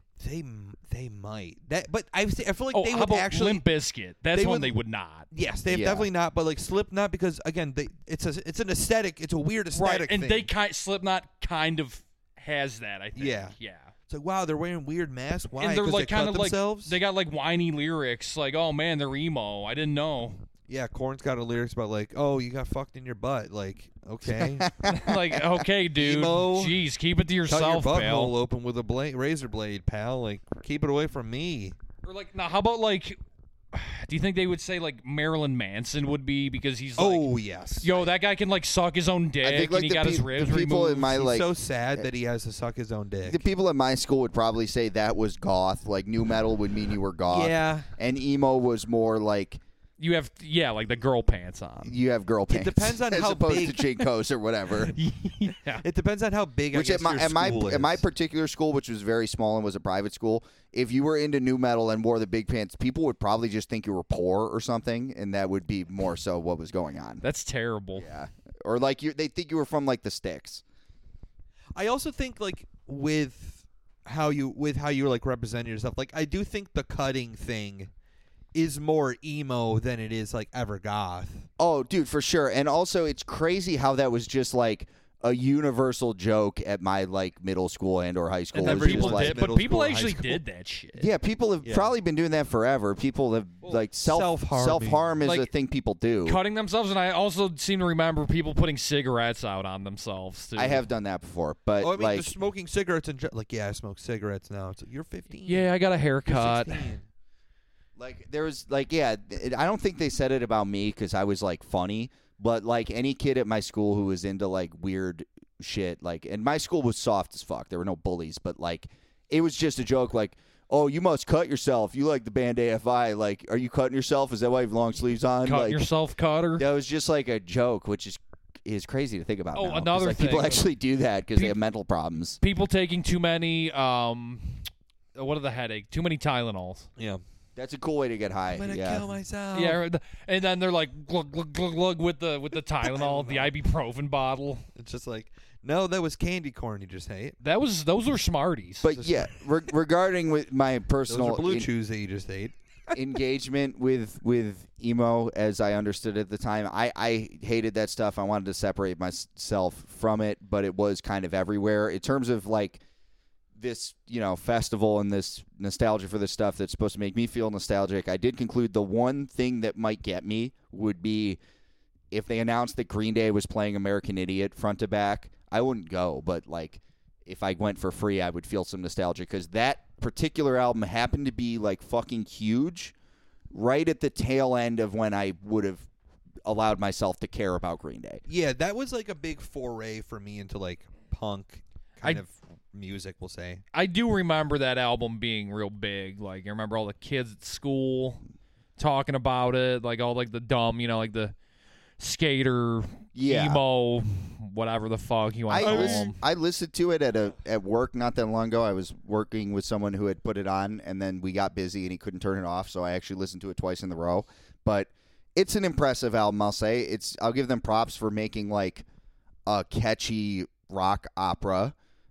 they might that, but I feel like Oh, they how would actually actually. Limp Bizkit? That's they one would- they would not. Yes, they've Yeah. definitely not. But like Slipknot, because again, it's an aesthetic. It's a weird aesthetic and thing. Slipknot kind of has that. I think. Yeah. Yeah. It's like, wow, they're wearing weird masks. Why? And they're 'Cause like they cut kind of like themselves. they got like whiny lyrics, like "Oh man, they're emo." I didn't know. Yeah, Korn's got a lyrics about like, oh, you got fucked in your butt. Like, okay, Like, okay, dude, Emo. jeez, keep it to cut your yourself, butthole pal. open with a razor blade, pal. Like, keep it away from me. Or like, now, how about like, do you think they would say like Marilyn Manson would be because he's like, Oh yes. yo, that guy can like suck his own dick I think like and he got his ribs the people removed. in my He's like so sad that he has to suck his own dick. the people in my school would probably say that was goth. Like new metal would mean you were goth. Yeah. And emo was more like You have like the girl pants on. you have girl pants. depends on as how opposed big- to Jinkos or whatever. Yeah. It depends on how big. Which I guess at your school my is. particular school, which was very small and was a private school, if you were into new metal and wore the big pants, people would probably just think you were poor or something, and that would be more so what was going on. That's terrible. Yeah, or like they think you were from like the Sticks. I also think like with how you like represent yourself. Like I do think the cutting thing is more emo than it is like ever goth. Oh, dude, for sure. And also, it's crazy how that was just like a universal joke at my like middle school and or high school. And It then was people just like, did, but middle people school or high actually school. did that shit. yeah, people have Yeah. probably been doing that forever. People have like self-harming. self-harm is Like, a thing people do. Cutting themselves, and I also seem to remember people putting cigarettes out on themselves too. I have done that before, but Oh, I mean, like just smoking cigarettes and like, yeah, I smoke cigarettes now. It's like, you're 15. Yeah, I got a You're haircut. 16. Like there was like I don't think they said it about me because I was like funny, but like any kid at my school who was into like weird shit, like, and my school was soft as fuck. There were no bullies, but like it was just a joke. Like, oh, you must cut yourself. You like the band AFI. Like, are you cutting yourself? Is that why you have long sleeves on? Cut like, yourself, cutter. that was just like a joke, which is crazy to think about. Oh, now, 'cause, another like, people thing. actually do that because they have mental problems. People taking too many. What are the headache? Too many Tylenols. Yeah. That's a cool way to get high. I'm gonna yeah. kill myself. Yeah, and then they're like glug glug glug glug with the Tylenol, the ibuprofen bottle. It's just like, no, that was candy corn you just ate. Those were Smarties. But yeah, regarding with my Those personal are blue chews that you just ate. engagement with emo as I understood it at the time, I hated that stuff. I wanted to separate myself from it, but it was kind of everywhere in terms of like this, festival and this nostalgia for this stuff that's supposed to make me feel nostalgic. I did conclude the one thing that might get me would be if they announced that Green Day was playing American Idiot front to back. I wouldn't go, but like if I went for free, I would feel some nostalgia because that particular album happened to be like fucking huge right at the tail end of when I would have allowed myself to care about Green Day. Yeah, that was like a big foray for me into like punk kind of music, we'll say. I do remember that album being real big. Like I remember all the kids at school talking about it, like all like the dumb, like the skater, emo, whatever the fuck you want to call them. I listened to it at work not that long ago. I was working with someone who had put it on, and then we got busy and he couldn't turn it off, so I actually listened to it twice in a row. But it's an impressive album, I'll say. I'll give them props for making like a catchy rock opera.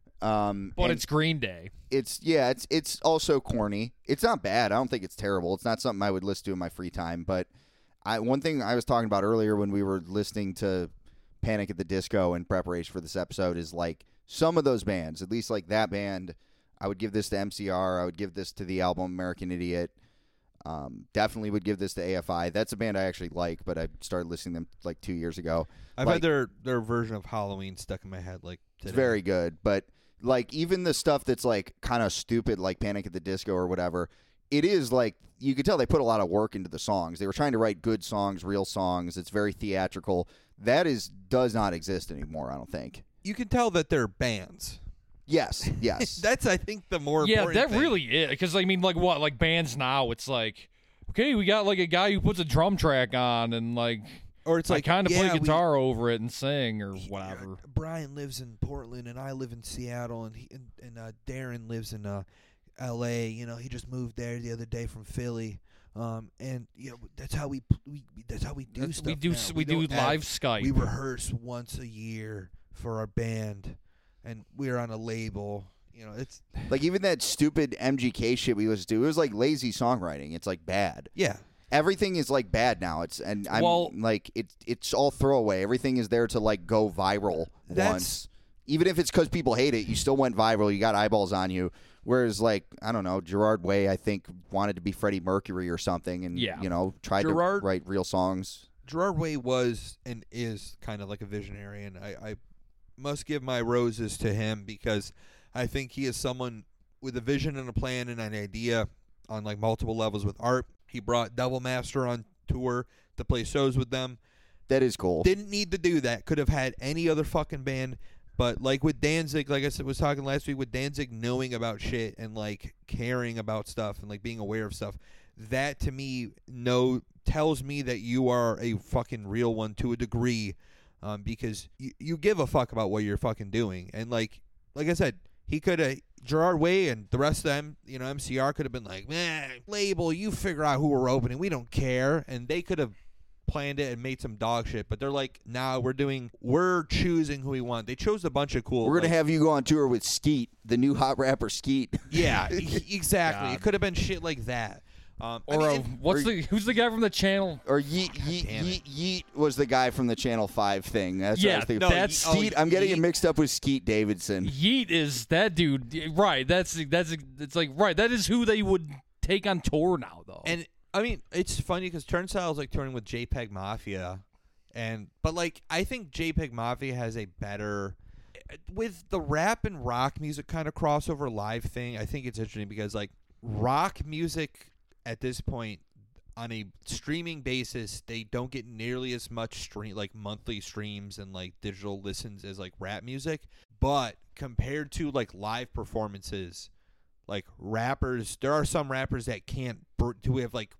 But it's Green Day. It's also corny. It's not bad. I don't think it's terrible. It's not something I would listen to in my free time. But one thing I was talking about earlier when we were listening to Panic at the Disco in preparation for this episode is like some of those bands, at least like that band, I would give this to MCR. I would give this to the album American Idiot. Definitely would give this to AFI. That's a band I actually like, but I started listening to them like 2 years ago. I've Like- had their version of Halloween stuck in my head like today. It's very good, but like even the stuff that's like kind of stupid, like Panic at the Disco or whatever, it is like you could tell they put a lot of work into the songs. They were trying to write good songs, real songs. It's very theatrical. That does not exist anymore, I don't think. You can tell that they're bands. Yes. That's I think the more Yeah, important that thing. really is. Because I mean, like what? Like bands now, it's like, okay, we got like a guy who puts a drum track on and like, Or it's I like kind of yeah, play guitar over it and sing or we- whatever. Brian lives in Portland and I live in Seattle and Darren lives in L.A. He just moved there the other day from Philly. And that's how we do stuff. We do now. we do don't have- live Skype. We rehearse once a year for our band, and we're on a label. It's Like even that stupid MGK shit we listened to, it was like lazy songwriting. It's like bad. yeah. Everything is like bad now. I'm Well- like it's all throwaway. Everything is there to like go viral That's- once. Even if it's because people hate it, you still went viral. You got eyeballs on you. Whereas like I don't know, Gerard Way, I think wanted to be Freddie Mercury or something, and Yeah. tried Gerard- to write real songs. Gerard Way was and is kind of like a visionary, and I must give my roses to him because I think he is someone with a vision and a plan and an idea on like multiple levels with art. He brought Devil Master on tour to play shows with them. That is cool. Didn't need to do that. Could have had any other fucking band. But like with Danzig, like I said, was talking last week with Danzig knowing about shit and like caring about stuff and like being aware of stuff, that to me tells me that you are a fucking real one to a degree, because you give a fuck about what you're fucking doing. And like I said, he could have Gerard Way and the rest of them, MCR could have been like, man, label, you figure out who we're opening. We don't care. And they could have planned it and made some dog shit, but they're like, nah, we're choosing who we want. They chose a bunch of cool. We're gonna have you go on tour with Skeet, the new hot rapper Skeet. Yeah, exactly. God. It could have been shit like that. Who's the guy from the channel? Or Yeet was the guy from the Channel 5 thing. That's what I Yeah, was thinking. no, that's- Skeet. I'm getting it mixed up with Skeet Davidson. Yeet is that dude, right? It's like right. That is who they would take on tour now, though. And I mean, it's funny because Turnstile is like touring with JPEG Mafia, but like I think JPEG Mafia has a better with the rap and rock music kind of crossover live thing. I think it's interesting because like rock music at this point on a streaming basis, they don't get nearly as much monthly streams and like digital listens as like rap music, but compared to like live performances, like rappers, there are some rappers that can't who have like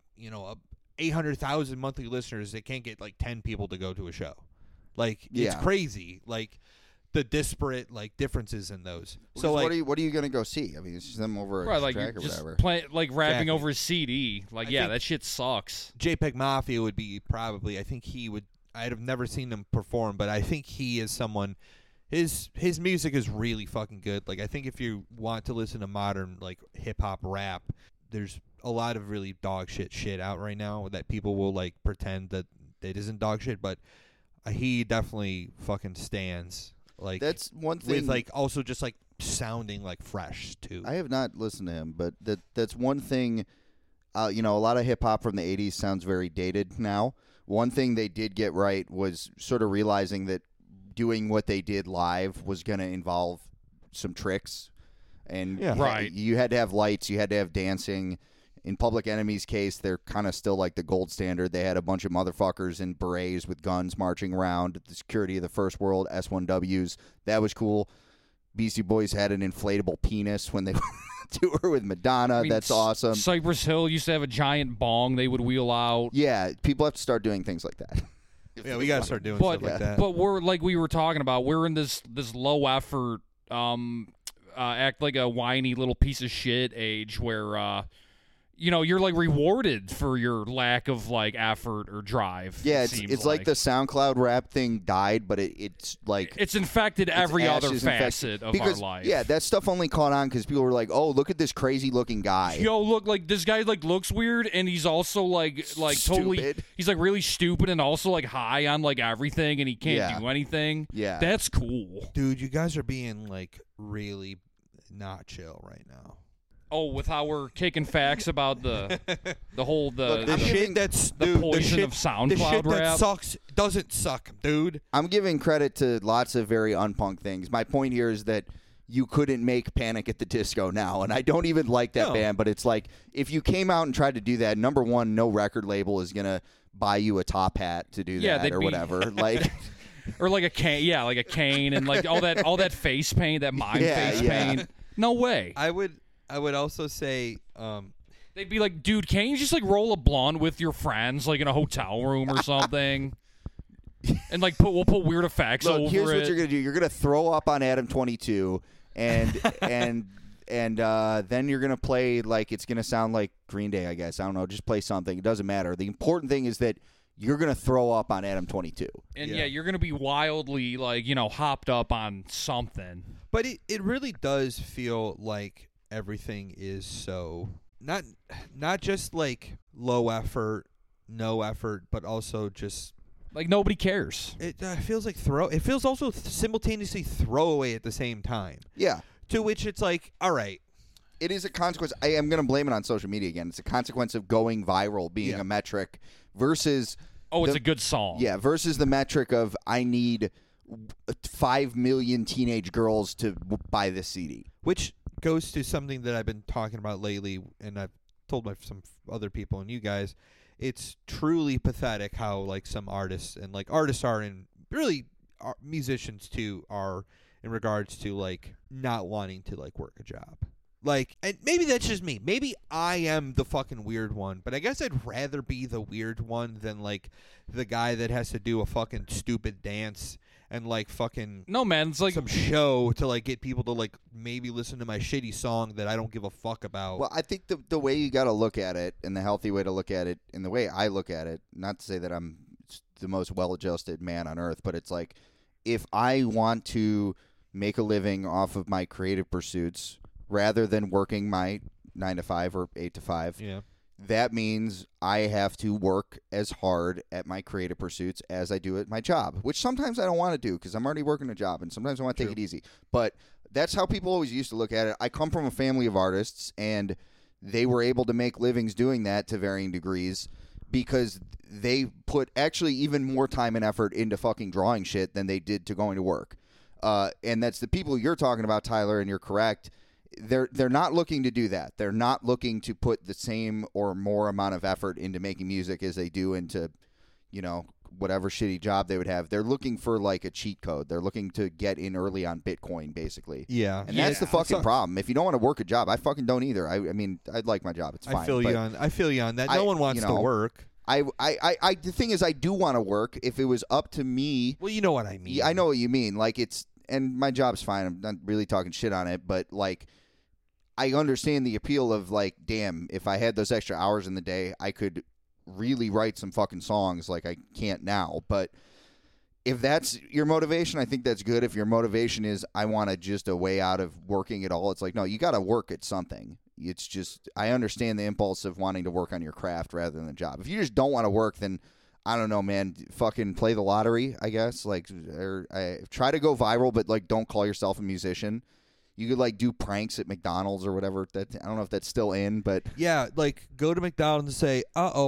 800,000 monthly listeners that can't get like 10 people to go to a show. Like it's Yeah. crazy. Like the disparate like differences in those. So What like are you gonna go see? I mean, it's just them over right, a like track you're or just whatever. playing, like rapping Exactly. over a CD. Like, I yeah, think- that shit sucks. JPEG Mafia would be probably. I think he would. I'd have never seen him perform, but I think he is someone. His music is really fucking good. Like I think if you want to listen to modern like hip hop rap, there's a lot of really dog shit out right now that people will like pretend that it isn't dog shit, but he definitely fucking stands. Like That's one thing. with like also just like sounding like fresh too. I have not listened to him, but that's one thing. A lot of hip hop from the '80s sounds very dated now. One thing they did get right was sort of realizing that doing what they did live was going to involve some tricks, and Yeah. Right. you had to have lights, you had to have dancing. In Public Enemy's case, they're kind of still like the gold standard. They had a bunch of motherfuckers in berets with guns marching around. The security of the First World S1Ws. That was cool. Beastie Boys had an inflatable penis when they tour with Madonna. I mean, That's awesome. Cypress Hill used to have a giant bong they would wheel out. Yeah, people have to start doing things like that. yeah, we gotta start doing But stuff like that. but we're like we were talking about. We're in this low effort, act like a whiny little piece of shit age where you're like rewarded for your lack of like effort or drive. Yeah, it seems it's like the SoundCloud rap thing died, but it's like it's infected every it's other ashes infected. facet of because, our life. Yeah, that stuff only caught on because people were like, "Oh, look at this crazy looking guy." Yo, look, like this guy like looks weird, and he's also like totally, Stupid. he's like really stupid, and also like high on like everything, and he can't Yeah. do anything. Yeah. That's cool. Dude, you guys are being like really not chill right now. Oh, with how we're kicking facts about the whole Look, The I'm shit giving- that's the dude, poison the shit, of SoundCloud the shit that rap. sucks doesn't suck, dude. I'm giving credit to lots of very unpunk things. My point here is that you couldn't make Panic at the Disco now, and I don't even like that No. band, but it's like if you came out and tried to do that, number one, no record label is gonna buy you a top hat to do Yeah, that they'd or be- whatever. Like, or like a cane, like a cane, and like all that face paint, that mime Yeah, face yeah. paint. No way. I would also say They'd be like, dude, can't you just like roll a blonde with your friends like in a hotel room or something? And like we'll put weird effects look, over here's it. what you're gonna do. You're gonna throw up on Adam 22, and and then you're gonna play like it's gonna sound like Green Day, I guess. I don't know. Just play something. It doesn't matter. The important thing is that you're gonna throw up on Adam 22. And Yeah. yeah, you're gonna be wildly like hopped up on something. But it really does feel like everything is so not just like low effort, no effort, but also just Like nobody cares. it feels like it feels also simultaneously throwaway at the same time. Yeah. To which it's like, all right, It is a consequence. I am going to blame it on social media again. It's a consequence of going viral being Yeah. a metric versus Oh, it's the- a good song. Yeah, versus the metric of I need 5 million teenage girls to buy this CD. which goes to something that I've been talking about lately, and I've told some other people and you guys. It's truly pathetic how like some artists are, and really musicians too are, in regards to like not wanting to like work a job. Like, and maybe that's just me. Maybe I am the fucking weird one, but I guess I'd rather be the weird one than like the guy that has to do a fucking stupid dance and like fucking No, man, it's like some show to like get people to like maybe listen to my shitty song that I don't give a fuck about. Well, I think the way you got to look at it, and the healthy way to look at it, and the way I look at it, not to say that I'm the most well-adjusted man on earth, but it's like if I want to make a living off of my creative pursuits rather than working my 9 to 5 or 8 to 5, yeah. that means I have to work as hard at my creative pursuits as I do at my job, which sometimes I don't want to do because I'm already working a job, and sometimes I want to take it easy. But that's how people always used to look at it. I come from a family of artists, and they were able to make livings doing that to varying degrees because they put actually even more time and effort into fucking drawing shit than they did to going to work. And that's the people you're talking about, Tyler, and you're correct. They're not looking to do that. They're not looking to put the same or more amount of effort into making music as they do into, whatever shitty job they would have. They're looking for like a cheat code. They're looking to get in early on Bitcoin, basically. Yeah. And that's the fucking problem. If you don't want to work a job, I fucking don't either. I mean, I'd like my job. It's fine. I feel but you on that. I- No one wants you to know, work. the thing is, I do want to work. If it was up to me, Well, you know what I mean. yeah, I know what you mean. Like and my job's fine. I'm not really talking shit on it, but like, I understand the appeal of like, damn, if I had those extra hours in the day, I could really write some fucking songs like I can't now. But if that's your motivation, I think that's good. If your motivation is I want to just a way out of working at all, it's like, no, you got to work at something. It's just, I understand the impulse of wanting to work on your craft rather than a job. If you just don't want to work, then I don't know, man. Fucking play the lottery, I guess. Like, try to go viral, but like, don't call yourself a musician. You could like do pranks at McDonald's or whatever. That I don't know if that's still in, but Yeah, like go to McDonald's and say,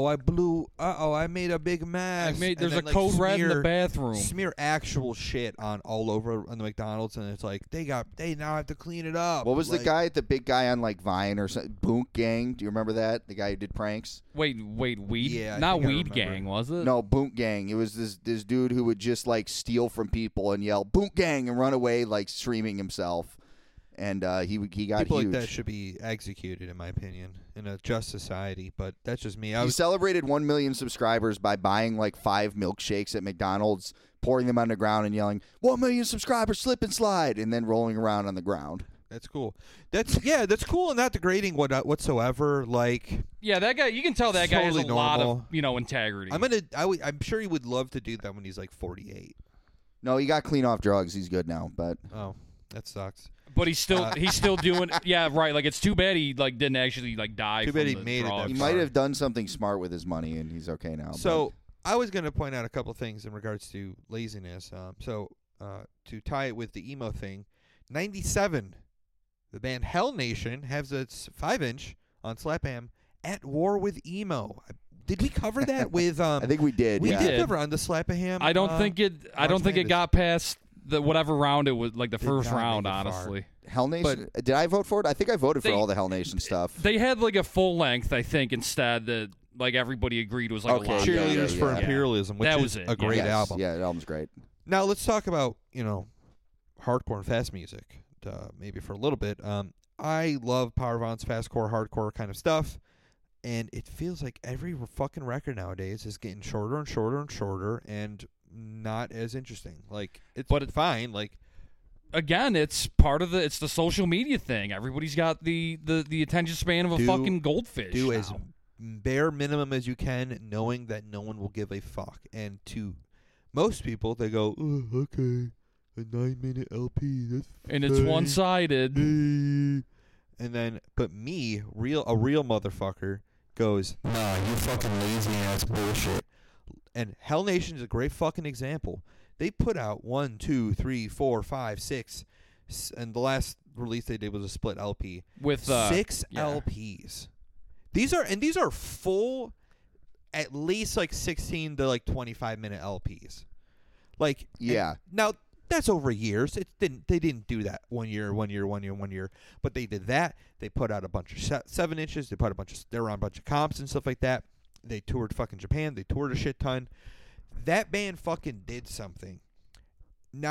I made a big mess. And there's then, a like, code red in the smear- bathroom. Smear actual shit on all over on the McDonald's, and it's like they now have to clean it up. what was Like, the big guy on like Vine or something? Boonk Gang. Do you remember that? The guy who did pranks. Wait, weed? Yeah, I Not think I Weed remember. Gang, was it? No, Boonk Gang. It was this dude who would just like steal from people and yell Boonk Gang and run away like streaming himself. And he got people huge. like that should be executed, in my opinion, in a just society. But that's just me. I He was celebrated 1 million subscribers by buying like 5 milkshakes at McDonald's, pouring them on the ground and yelling, 1 million subscribers, slip and slide, and then rolling around on the ground. that's cool. That's cool and not degrading whatsoever. Like Yeah, that guy. You can tell that guy has a Totally lot of normal. integrity. I'm sure he would love to do that when he's like 48. No, he got clean off drugs. He's good now, but Oh, that sucks. But he's still doing. Yeah, right. Like it's too bad he like didn't actually like die. Too from bad he the made it that drugs. he might have done something smart with his money, and he's okay now. So I was going to point out a couple things in regards to laziness. To tie it with the emo thing, 97, the band Hell Nation has its 5-inch on Slap-Am, At War with Emo. Did we cover that with? I think we did. we yeah. did did. cover on the Slap-A-Ham. I don't think it. I don't March think it Madness. got past the whatever round it was, like the Did first not make round. it far. Honestly, Hell Nation. Did I vote for it? I think I voted for They- all the Hell Nation stuff. they had like a full length. I think instead that like everybody agreed was like Okay, a lot. yeah, Cheerleaders yeah, for yeah. Imperialism, which That is was it, a great Yes, album. Yeah, the album's great. Now let's talk about hardcore and fast music, maybe for a little bit. I love Power Von's fastcore, hardcore kind of stuff, and it feels like every fucking record nowadays is getting shorter and shorter and shorter, and not as interesting. Like it's But fine. Like again, it's part of it's the social media thing. Everybody's got the attention span of a Do- fucking goldfish. Do now. as bare minimum as you can, knowing that no one will give a fuck. And to most people, they go, "Oh, okay, a 9-minute LP, that's And it's fine. one-sided. And then, but me, a real motherfucker, goes, "Nah, you fucking lazy ass bullshit." And Hell Nation is a great fucking example. They put out 1, 2, 3, 4, 5, 6, and the last release they did was a split LP With 6 yeah. LPs. These are full, at least like 16 to like 25-minute LPs. Like, Yeah. now that's over years. They didn't do that 1 year, but they did that. They put out a bunch of 7 inches. They were on a bunch of comps and stuff like that. They toured fucking Japan. They toured a shit ton. That band fucking did something. Now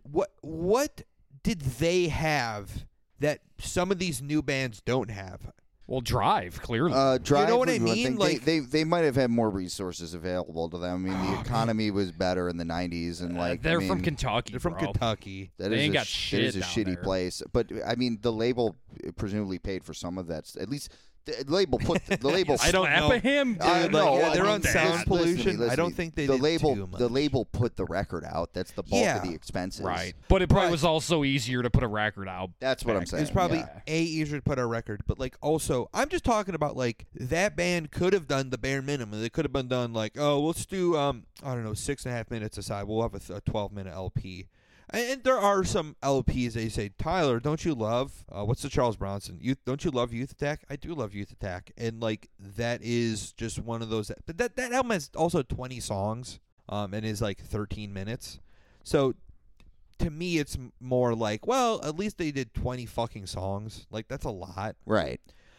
what did they have that some of these new bands don't have? Well, Drive, clearly. Drive You know what was I one mean? thing. Like- they might have had more resources available to them. I mean, the economy was better in the 90s, and they're I mean, from Kentucky. They're from bro. Kentucky. That They is ain't a got sh- that is shit a down shitty there. place. But I mean, the label presumably paid for some of that. At least the label put the label. I don't know. Him, dude. No, yeah, I they're mean, on sound listen to me, pollution. listen I to don't me. think they the did label. too much. The label put the record out. That's the bulk Yeah. of the expenses. Right. But it probably But- was also easier to put a record out. That's what I'm back saying. It's probably Yeah. easier to put out a record, but like also, I'm just talking about like that band could have done the bare minimum. They could have been done like, oh, let's do I don't know, 6.5 minutes aside. We'll have a 12-minute LP. And there are some LPs they say, Tyler, don't you love what's the Charles Bronson? Don't you love Youth Attack? I do love Youth Attack, and like that is just one of those. But that album has also 20 songs, and is like 13 minutes. So to me, it's more like, well, at least they did 20 fucking songs. Like that's a lot. Right.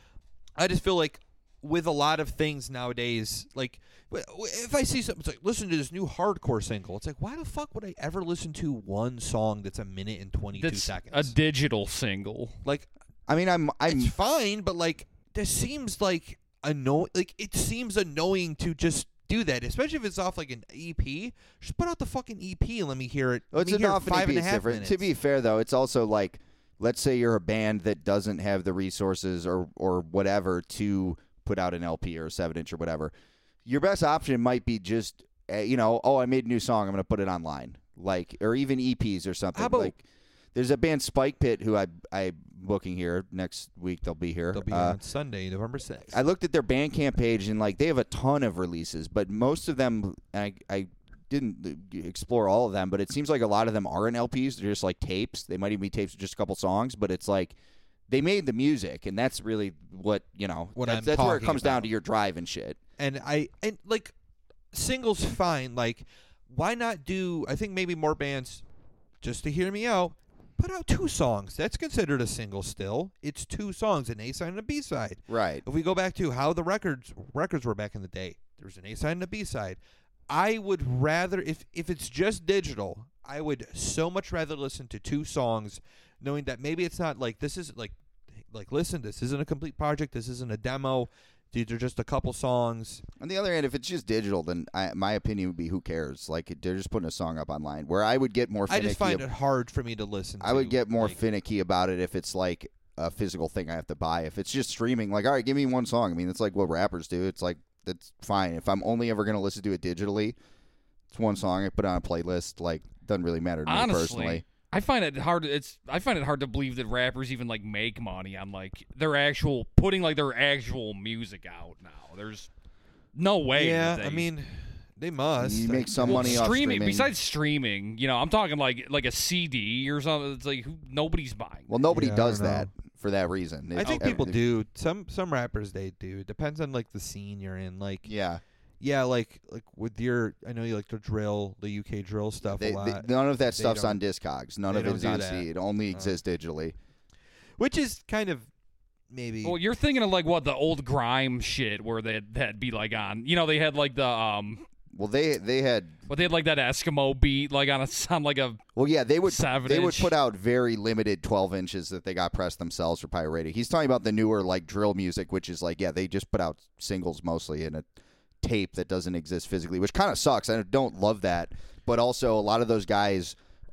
I just feel like with a lot of things nowadays, like if I see something, it's like, listen to this new hardcore single. It's like, why the fuck would I ever listen to one song that's a minute and 22 That's seconds? a digital single. Like, I mean, I'm it's fine, but like, this seems like like it seems annoying to just do that, especially if it's off like an EP. Just put out the fucking EP and let me hear it. Well, Let it's me hear enough. 5.5 It's different. minutes. To be fair, though, it's also like, let's say you're a band that doesn't have the resources or whatever to put out an LP or a 7-inch or whatever. Your best option might be just, oh, I made a new song. I'm going to put it online, like, or even EPs or something. How about- like, there's a band Spike Pit who I'm booking here next week. They'll be here. They'll be on Sunday, November 6th. I looked at their Bandcamp page and like they have a ton of releases, but most of them I didn't explore all of them, but it seems like a lot of them aren't LPs. They're just like tapes. They might even be tapes with just a couple songs, but it's like they made the music, and that's really what What that's, I'm that's where it talking comes down about. to your drive and shit. And like singles fine. Like why not do? I think maybe more bands, just to hear me out, put out 2 songs. That's considered a single still. It's 2 songs, an A side and a B side. Right. If we go back to how the records were back in the day, there was an A side and a B side. I would rather, if it's just digital, I would so much rather listen to 2 songs, knowing that maybe it's not like this is like listen, this isn't a complete project. This isn't a demo. These are just a couple songs. On the other hand, if it's just digital, then my opinion would be who cares? Like they're just putting a song up online. Where I would get more I finicky. just find it hard for me to listen to. I would get more like, finicky about it if it's like a physical thing I have to buy. If it's just streaming, like, all right, give me one song. I mean, it's like what rappers do. It's like, that's fine. If I'm only ever going to listen to it digitally, it's one song. I put it on a playlist. Like, doesn't really matter to me Honestly, personally. I find it hard. I find it hard to believe that rappers even like make money on like their actual putting like their actual music out now. There's no way. Yeah, that they, I mean, they must. You make some well, money off streaming. Besides streaming, I'm talking like a CD or something. It's like nobody's buying. Well, nobody Yeah, I does don't know. that for that reason. I think people do. do. Some rappers they do. It depends on like the scene you're in. Like Yeah. like with your, I know you like the drill, the UK drill stuff a lot, None of that They stuff's don't- on Discogs. None they of it don't is do on that. CD. It only exists digitally. which is kind of maybe. Well, you're thinking of like what the old grime shit where that'd be like on. They had like the Well, they had. but they had like that Eskimo beat like on like a. Well, yeah, they would 7-inch. put out very limited 12 inches that they got pressed themselves for pirating. He's talking about the newer like drill music, which is like, yeah, they just put out singles mostly in a tape that doesn't exist physically, which kind of sucks. I don't love that, but also a lot of those guys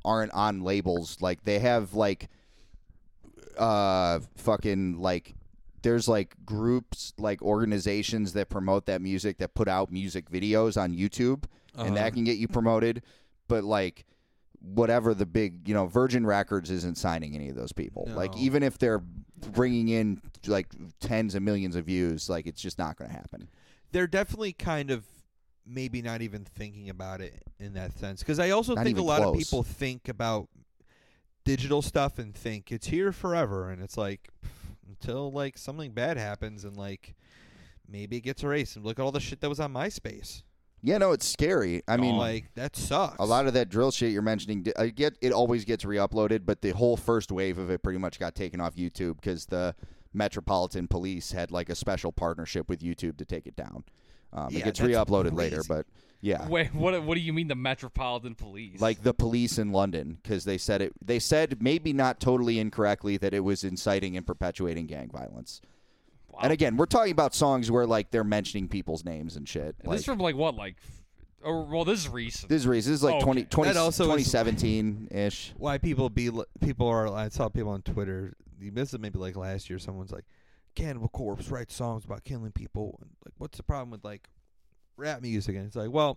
aren't on labels. Like they have like fucking like there's like groups, like organizations that promote that music, that put out music videos on YouTube, and that can get you promoted. But like whatever the big, Virgin Records isn't signing any of those people. No. Like even if they're bringing in like tens of millions of views, like it's just not going to happen. They're definitely kind of maybe not even thinking about it in that sense. Because I also Not think a even lot of close. people think about digital stuff and think it's here forever, and it's like until like something bad happens and like maybe it gets erased. And look at all the shit that was on MySpace. Yeah, no, it's scary. I mean, like that sucks. a lot of that drill shit you're mentioning, it always gets re-uploaded, but the whole first wave of it pretty much got taken off YouTube because the Metropolitan Police had like a special partnership with YouTube to take it down. It Yeah, gets that's re-uploaded later, crazy. but yeah. Wait, what do you mean the Metropolitan Police? Like the police in London, because they said maybe not totally incorrectly that it was inciting and perpetuating gang violence. wow. And again, we're talking about songs where like they're mentioning people's names and shit. this is from like what, like, well, this is recent. This is like Oh, 20, okay. 20 That also is- 2017-ish. Why people are. I saw people on Twitter. This is maybe like last year. Someone's like, Cannibal Corpse writes songs about killing people. And like, what's the problem with like rap music? And it's like, well,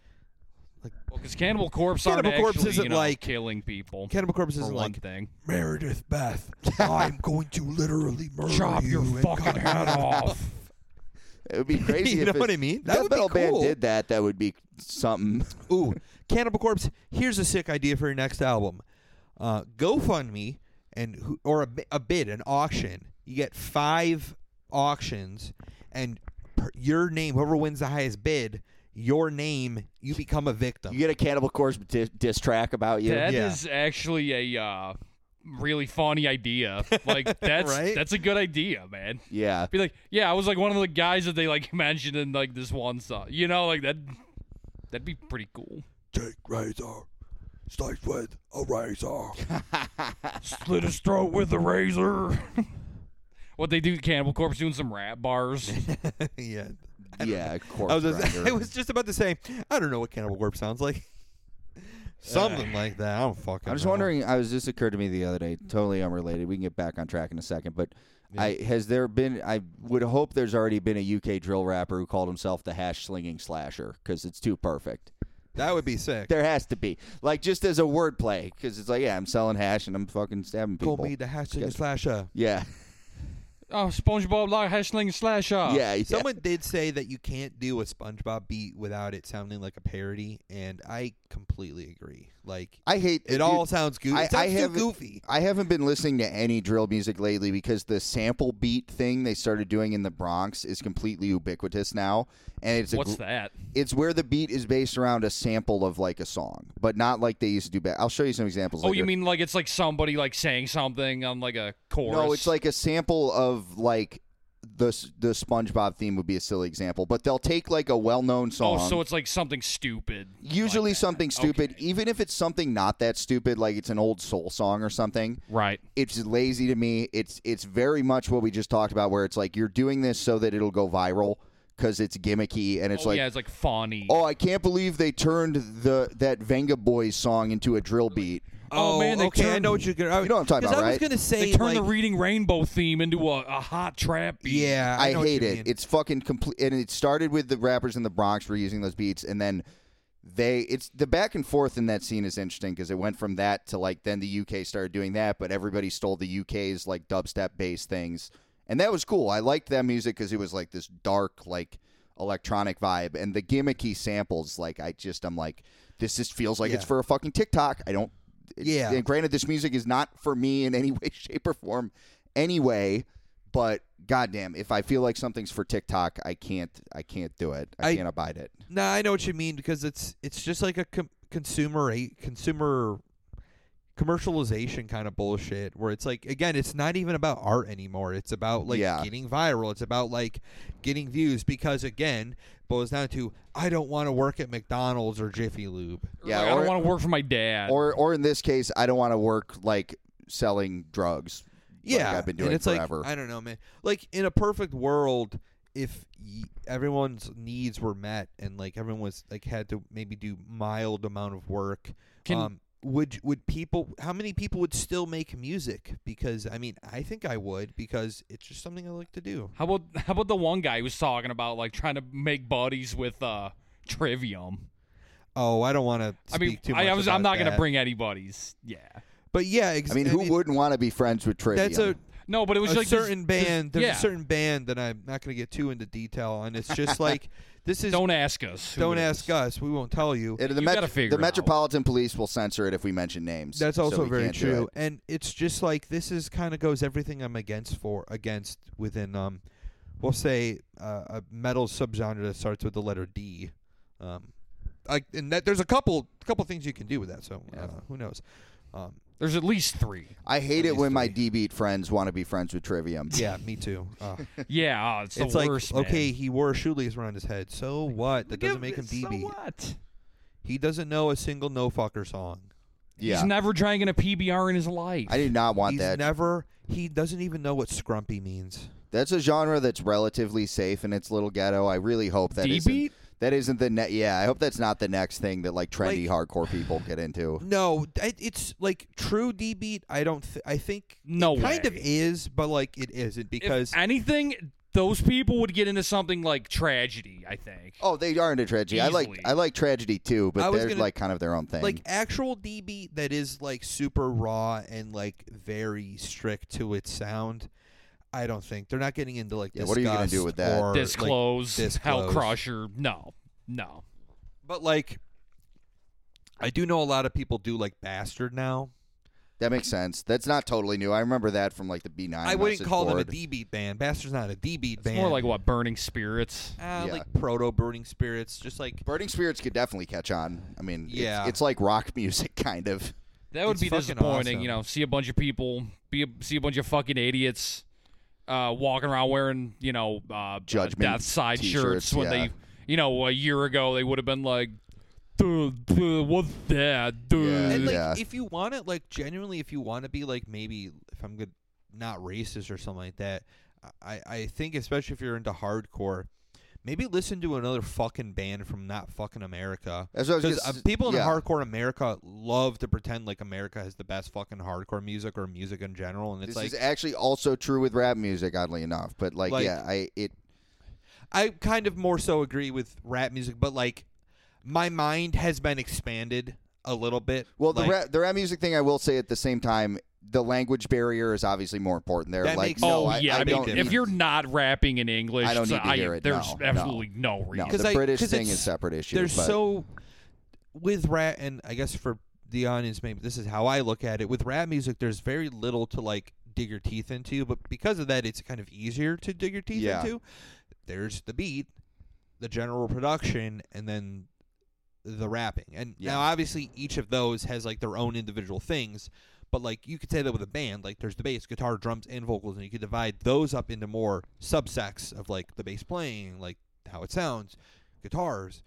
Because Cannibal Corpse aren't Cannibal Corpse actually, isn't like- killing people. Cannibal Corpse for isn't one like thing. Meredith Beth. I'm going to literally murder Chop you your and fucking cut head you off. It would be crazy You if know what I mean? That Death would be Metal Band cool. did that. That would be something. Ooh, Cannibal Corpse. Here's a sick idea for your next album. GoFundMe or a bid, an auction. You get 5 auctions, and your name, whoever wins the highest bid, your name, you become a victim. You get a Cannibal Corpse diss track about you. That Yeah. is actually a really funny idea. Like that's Right? that's a good idea, man. Yeah. Be like, yeah, I was like one of the guys that they like mentioned in like this one song. Like that'd be pretty cool. Take razor, slice with a razor. Slit his throat with a razor. What they do, Cannibal Corpse doing some rap bars. Yeah. Yeah, Corpse I was just about to say, I don't know what Cannibal Corpse sounds like. Something like that. I don't fucking I'm just know. wondering. This occurred to me the other day. Totally unrelated. We can get back on track in a second. But Yeah. has there been? I would hope there's already been a UK drill rapper who called himself the hash slinging slasher because it's too perfect. That would be sick. There has to be, like, just as a wordplay, because it's like, yeah, I'm selling hash and I'm fucking stabbing people. Call me the hashtag Guess- slasher. Yeah, Oh, SpongeBob like Hashling Slasher. yeah. Someone did say that you can't do a SpongeBob beat without it sounding like a parody, and I completely agree. Like, I hate it all sounds goofy. It sounds too haven't- goofy. I haven't been listening to any drill music lately because the sample beat thing they started doing in the Bronx is completely ubiquitous now, and it's What's that? It's where the beat is based around a sample of like a song, but not like they used to do back. I'll show you some examples. Oh, later. you mean like it's like somebody like saying something on like a chorus? No, it's like a sample of like the SpongeBob theme would be a silly example, but they'll take like a well-known song. Oh, so it's like something stupid. usually like that. something stupid, Okay. even if it's something not that stupid, like it's an old soul song or something. Right. It's lazy to me. It's very much what we just talked about, where it's like you're doing this so that it'll go viral because it's gimmicky and it's like, yeah, it's like funny. oh, I can't believe they turned that Venga Boys song into a drill beat. Oh, man, they okay, I turned- know what you're gonna. You know what I'm talking about, I was right? gonna say They turned the like, Reading Rainbow theme into a hot trap beat. Yeah, I know what hate you it. mean. It's fucking complete. And it started with the rappers in the Bronx were using those beats, and then it's the back and forth in that scene is interesting because it went from that to like then the UK started doing that, but everybody stole the UK's like dubstep bass things, and that was cool. I liked that music because it was like this dark like electronic vibe, and the gimmicky samples. Like I'm like, this just feels like it's Yeah. for a fucking TikTok. I don't. Yeah. And granted, this music is not for me in any way, shape, or form. Anyway. But goddamn, if I feel like something's for TikTok, I can't do it. I can't abide it. Nah, I know what you mean because it's just like a consumer commercialization kind of bullshit where it's like, again, it's not even about art anymore. It's about like Yeah. getting viral. It's about like getting views because again, boils down to I don't want to work at McDonald's or Jiffy Lube. Yeah, Like, I or- don't want to work for my dad. Or in this case, I don't want to work like selling drugs. Yeah, like I've been doing and it's forever. like I don't know, man. Like in a perfect world, if everyone's needs were met and like everyone was like had to maybe do mild amount of work, Can would people? How many people would still make music? Because I mean, I think I would, because it's just something I like to do. How about the one guy who was talking about like trying to make buddies with Trivium? Oh, I don't want to I mean, speak too much. I'm not going to bring anybody's. Yeah. But yeah, I mean, who wouldn't want to be friends with Trivium? That's a No, but it was like certain band. There's yeah. a certain band that I'm not going to get too into detail on. It's just like this is. Don't ask us. who Don't it ask is. us. We won't tell you. The You gotta figure the it out. Metropolitan Police will censor it if we mention names. That's so also we very can't do true. it. And it's just like this is kind of goes everything I'm against within we'll say a metal subgenre that starts with the letter D. And that there's a couple things you can do with that. So who knows? There's at least 3. I hate it least when my three. D-Beat friends want to be friends with Trivium. Yeah, me too. Yeah, it's the It's like worst. man. okay, he wore a shoelace around his head. So what? That doesn't make him So DB. what? He doesn't know a single no fucker song. Yeah. He's never drank a PBR in his life. I do not want He's that. never. He doesn't even know what scrumpy means. That's a genre that's relatively safe in its little ghetto. I really hope that D-Beat? isn't the yeah. I hope that's not the next thing that like trendy hardcore people get into. No, it's like true D beat. I don't. I think No it kind of way. is, but like it isn't because If anything, those people would get into something like tragedy, I think. Oh, they are into tragedy. Easily. I like tragedy too, I but was they're gonna- like kind of their own thing. like actual D beat that is like super raw and like very strict to its sound. I don't think they're not getting into like Yeah, what are you gonna do Disgust with that? or, Disclose, like, Hell Disclose. Crusher. No. But like, I do know a lot of people do like Bastard now. that makes sense. That's not totally new. I remember that from like the B9. I wouldn't message call them a board. D beat band. Bastard's not a D beat It's band. more like what? Burning Spirits. Yeah. Like proto Burning Spirits, just like Burning Spirits could definitely catch on. I mean, Yeah. it's like rock music kind of. That would It's be fucking disappointing, awesome. you know, see a bunch of people, see a bunch of fucking idiots walking around wearing, you know, Judgment Death Side t-shirts, shirts when yeah. they, you know, a year ago they would have been like, dude, what's that, dude? Yeah. And like, if you want it, like genuinely, if you want to be like maybe if I'm good, not racist or something like that, I think especially if you're into hardcore, maybe listen to another fucking band from not fucking America. That's what I was Because gonna s- people in yeah. hardcore America love to pretend like America has the best fucking hardcore music or music in general, and it's This like is actually also true with rap music, oddly enough. But like yeah, I kind of more so agree with rap music, but like my mind has been expanded a little bit. well like, the rap music thing. I will say at the same time, the language barrier is obviously more important there. That like makes- no, Oh yeah, I mean, don't if need- you're not rapping in English, I don't need to hear it, There's no, absolutely no no, reason. 'Cause the British 'cause thing it's- is separate issue. there's but so with rap, and I guess for the audience, maybe this is how I look at it. With rap music, there's very little to like dig your teeth into, but because of that, it's kind of easier to dig your teeth Yeah. into. There's the beat, the general production, and then the rapping. And Yeah. now, obviously, each of those has like their own individual things. But like you could say that with a band, like there's the bass, guitar, drums, and vocals, and you could divide those up into more subsects of like the bass playing, like how it sounds, guitars.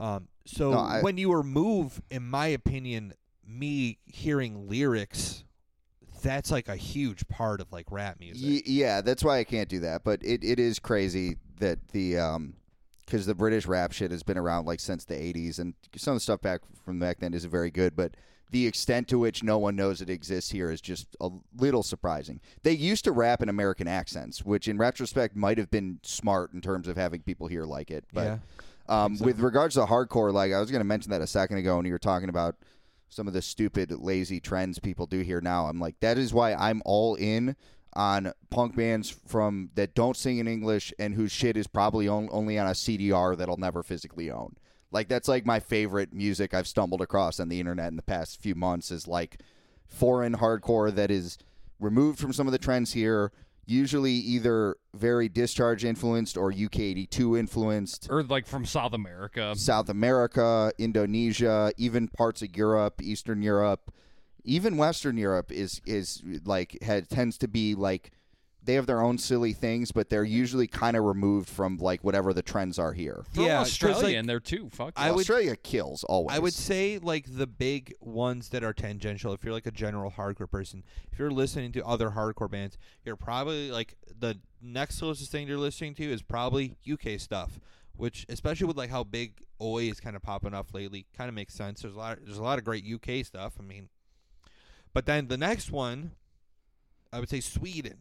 So No, when you remove, in my opinion, me hearing lyrics, that's like a huge part of like rap music. yeah, that's why I can't do that. But it is crazy that the because the British rap shit has been around like since the 80s, and some of the stuff from back then isn't very good, but the extent to which no one knows it exists here is just a little surprising. They used to rap in American accents, which in retrospect might have been smart in terms of having people here like it. But Yeah. with regards to hardcore, like I was going to mention that a second ago when you were talking about some of the stupid, lazy trends people do here now. I'm like, that is why I'm all in on punk bands from that don't sing in English and whose shit is probably only on a CDR that I'll never physically own. Like that's like my favorite music I've stumbled across on the internet in the past few months is like foreign hardcore that is removed from some of the trends here, usually either very Discharge influenced or UK82 influenced. Or like from South America. South America, Indonesia, even parts of Europe, Eastern Europe, even Western Europe is like tends to be like they have their own silly things, but they're usually kind of removed from like whatever the trends are here. Throw Yeah, 'cause, Australia like, in there too. Fuck. I would- Australia kills always. I would say like the big ones that are tangential. If you're like a general hardcore person, if you're listening to other hardcore bands, you're probably like the next closest thing you're listening to is probably UK stuff. Which, especially with like how big always kind of popping up lately. Kind of makes sense. There's a lot of great UK stuff. I mean, but then the next one, I would say Sweden.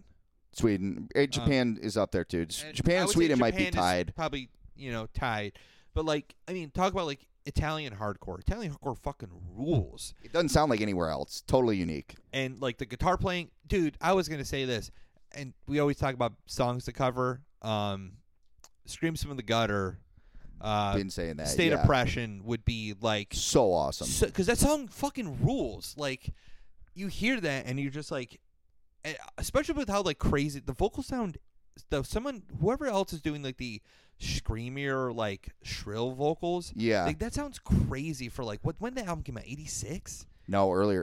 Japan is up there too. And Japan I and would say Sweden might be Japan is tied. probably tied. But like, I mean, talk about like Italian hardcore. Italian hardcore fucking rules. It doesn't sound like anywhere else. Totally unique. And like the guitar playing, dude. I was gonna say this, and we always talk about songs to cover. Screams from the Gutter. Been saying that. State yeah. Oppression would be like So awesome. because that song fucking rules. Like you hear that and you're just like, especially with how like crazy the vocals sound. Whoever else is doing like the screamier like shrill vocals, Yeah. like that sounds crazy for like when the album came out, 86. No, earlier.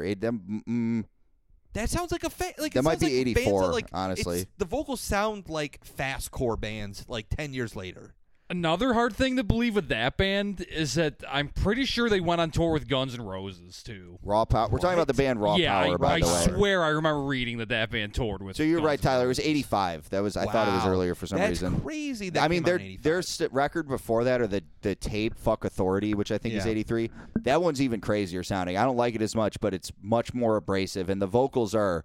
That sounds like That it might sounds be like bands 84, that, like, honestly. the vocals sound like fastcore bands like 10 years later. Another hard thing to believe with that band is that I'm pretty sure they went on tour with Guns N' Roses too. Raw Power. We're talking about the band Raw yeah, Power, by I the way. swear I remember reading that band toured with. So you're Guns right, N' Tyler. It was Roses. 85. I thought it was Wow. earlier for some That's reason. crazy. That I mean, came out in 85. their record before that, or the tape "Fuck Authority," which I think is Yeah. 83. That one's even crazier sounding. I don't like it as much, but it's much more abrasive, and the vocals are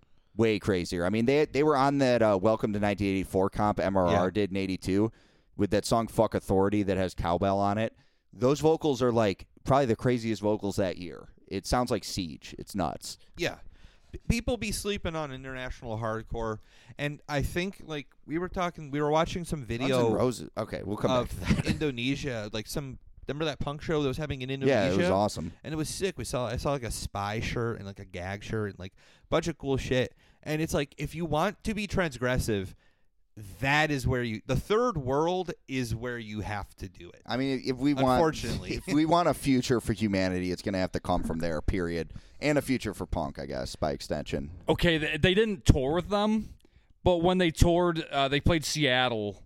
way crazier. I mean, they were on that Welcome to 1984 comp MRR Yeah. did in 82 with that song "Fuck Authority" that has cowbell on it. Those vocals are like probably the craziest vocals that year. It sounds like Siege. It's nuts. Yeah. People be sleeping on international hardcore, and I think like we were watching some Guns N' video Roses. Okay, we'll come back of to that. Indonesia, like remember that punk show that was happening in Indonesia? Yeah, it was awesome. And it was sick. I saw like a spy shirt and like a gag shirt and like a bunch of cool shit. And it's like if you want to be transgressive, that is where the third world is where you have to do it. I mean, if we Unfortunately. want a future for humanity, it's going to have to come from there. Period, and a future for punk, I guess, by extension. Okay, they didn't tour with them, but when they toured, they played Seattle.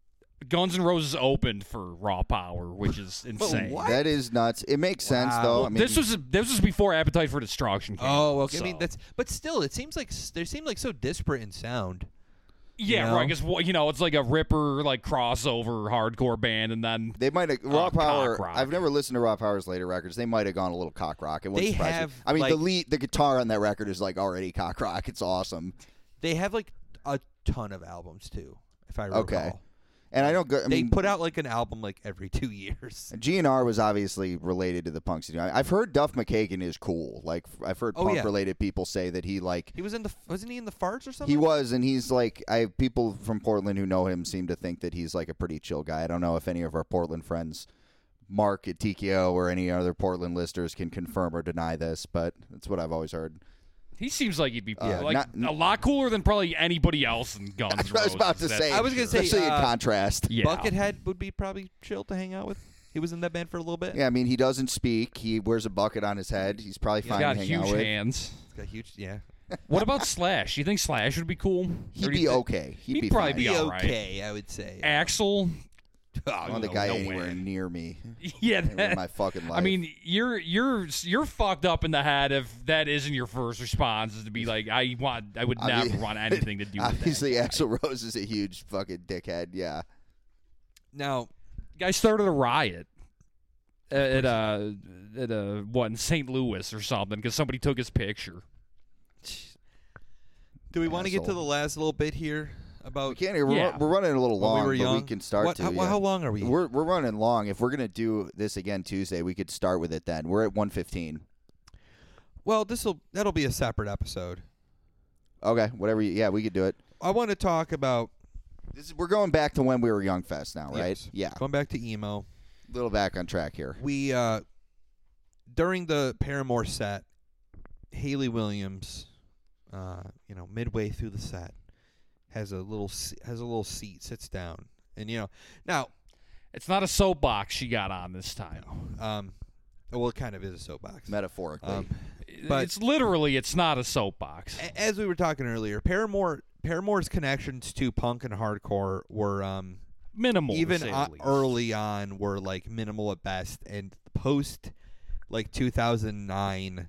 Guns N' Roses opened for Raw Power, which is insane. what? That is nuts. It makes sense Wow. though. Well, I mean, This was before Appetite for Destruction came Oh, out, okay. I mean so. but still, it seems like they seem like so disparate in sound. Yeah, You know? right. Because it's like a Ripper like crossover hardcore band, and then they might have Raw Power. cock rock. I've never listened to Raw Power's later records. They might have gone a little cock rock. It wouldn't They surprise me. have, I mean, like- the guitar on that record is like already cock rock. It's awesome. They have like a ton of albums too, if I recall. Okay. And I don't. I They mean, put out like an album like every 2 years. GNR was obviously related to the punk scene. I've heard Duff McKagan is cool. Like I've heard Oh, yeah. punk-related people say that he like. He was wasn't he in the Farts or something? He was, and he's like, people from Portland who know him seem to think that he's like a pretty chill guy. I don't know if any of our Portland friends, Mark at TKO or any other Portland listeners, can confirm or deny this, but that's what I've always heard. he seems like he'd be Yeah, like not- a lot cooler than probably anybody else in Guns N' I was Roses. about to that's say. I was gonna for say, sure. especially in uh, contrast. Yeah. Buckethead would be probably chill to hang out with. He was in that band for a little bit. Yeah, I mean, he doesn't speak. He wears a bucket on his head. He's probably He's fine got to hang huge out with. hands. He's got huge. Yeah. What about Slash? You think Slash would be cool? He'd Or do you be think- okay. He'd be probably fine. be all right. okay, I would say. Axel. I want the no, guy no anywhere way. near me Yeah, in that, my fucking life. I mean, you're fucked up in the head if that isn't your first response is to be like, I would Obvi- never want anything to do with obviously, that. Axl Rose is a huge fucking dickhead. Yeah. Now, Guy started a riot at what in St. Louis or something because somebody took his picture. do we want to get to Asshole. the last little bit here We about can't. Yeah. We're running a little when long, we were but young? we can start to. How long are we? We're running long. If we're gonna do this again Tuesday, we could start with it then. We're at 1:15. Well, that'll be a separate episode. Okay, whatever. Yeah, we could do it. I want to talk about We're going back to when we were Young Fest now, right? Yes. Yeah. going back to emo. Little back on track here. We during the Paramore set, Haley Williams, midway through the set, has a little seat, sits down, and now, It's not a soapbox she got on this time. well, it kind of is a soapbox. Metaphorically. But- It's not a soapbox. As we were talking earlier, Paramore's connections to punk and hardcore were Minimal, to even say the least. early on were like minimal at best, and post like 2009,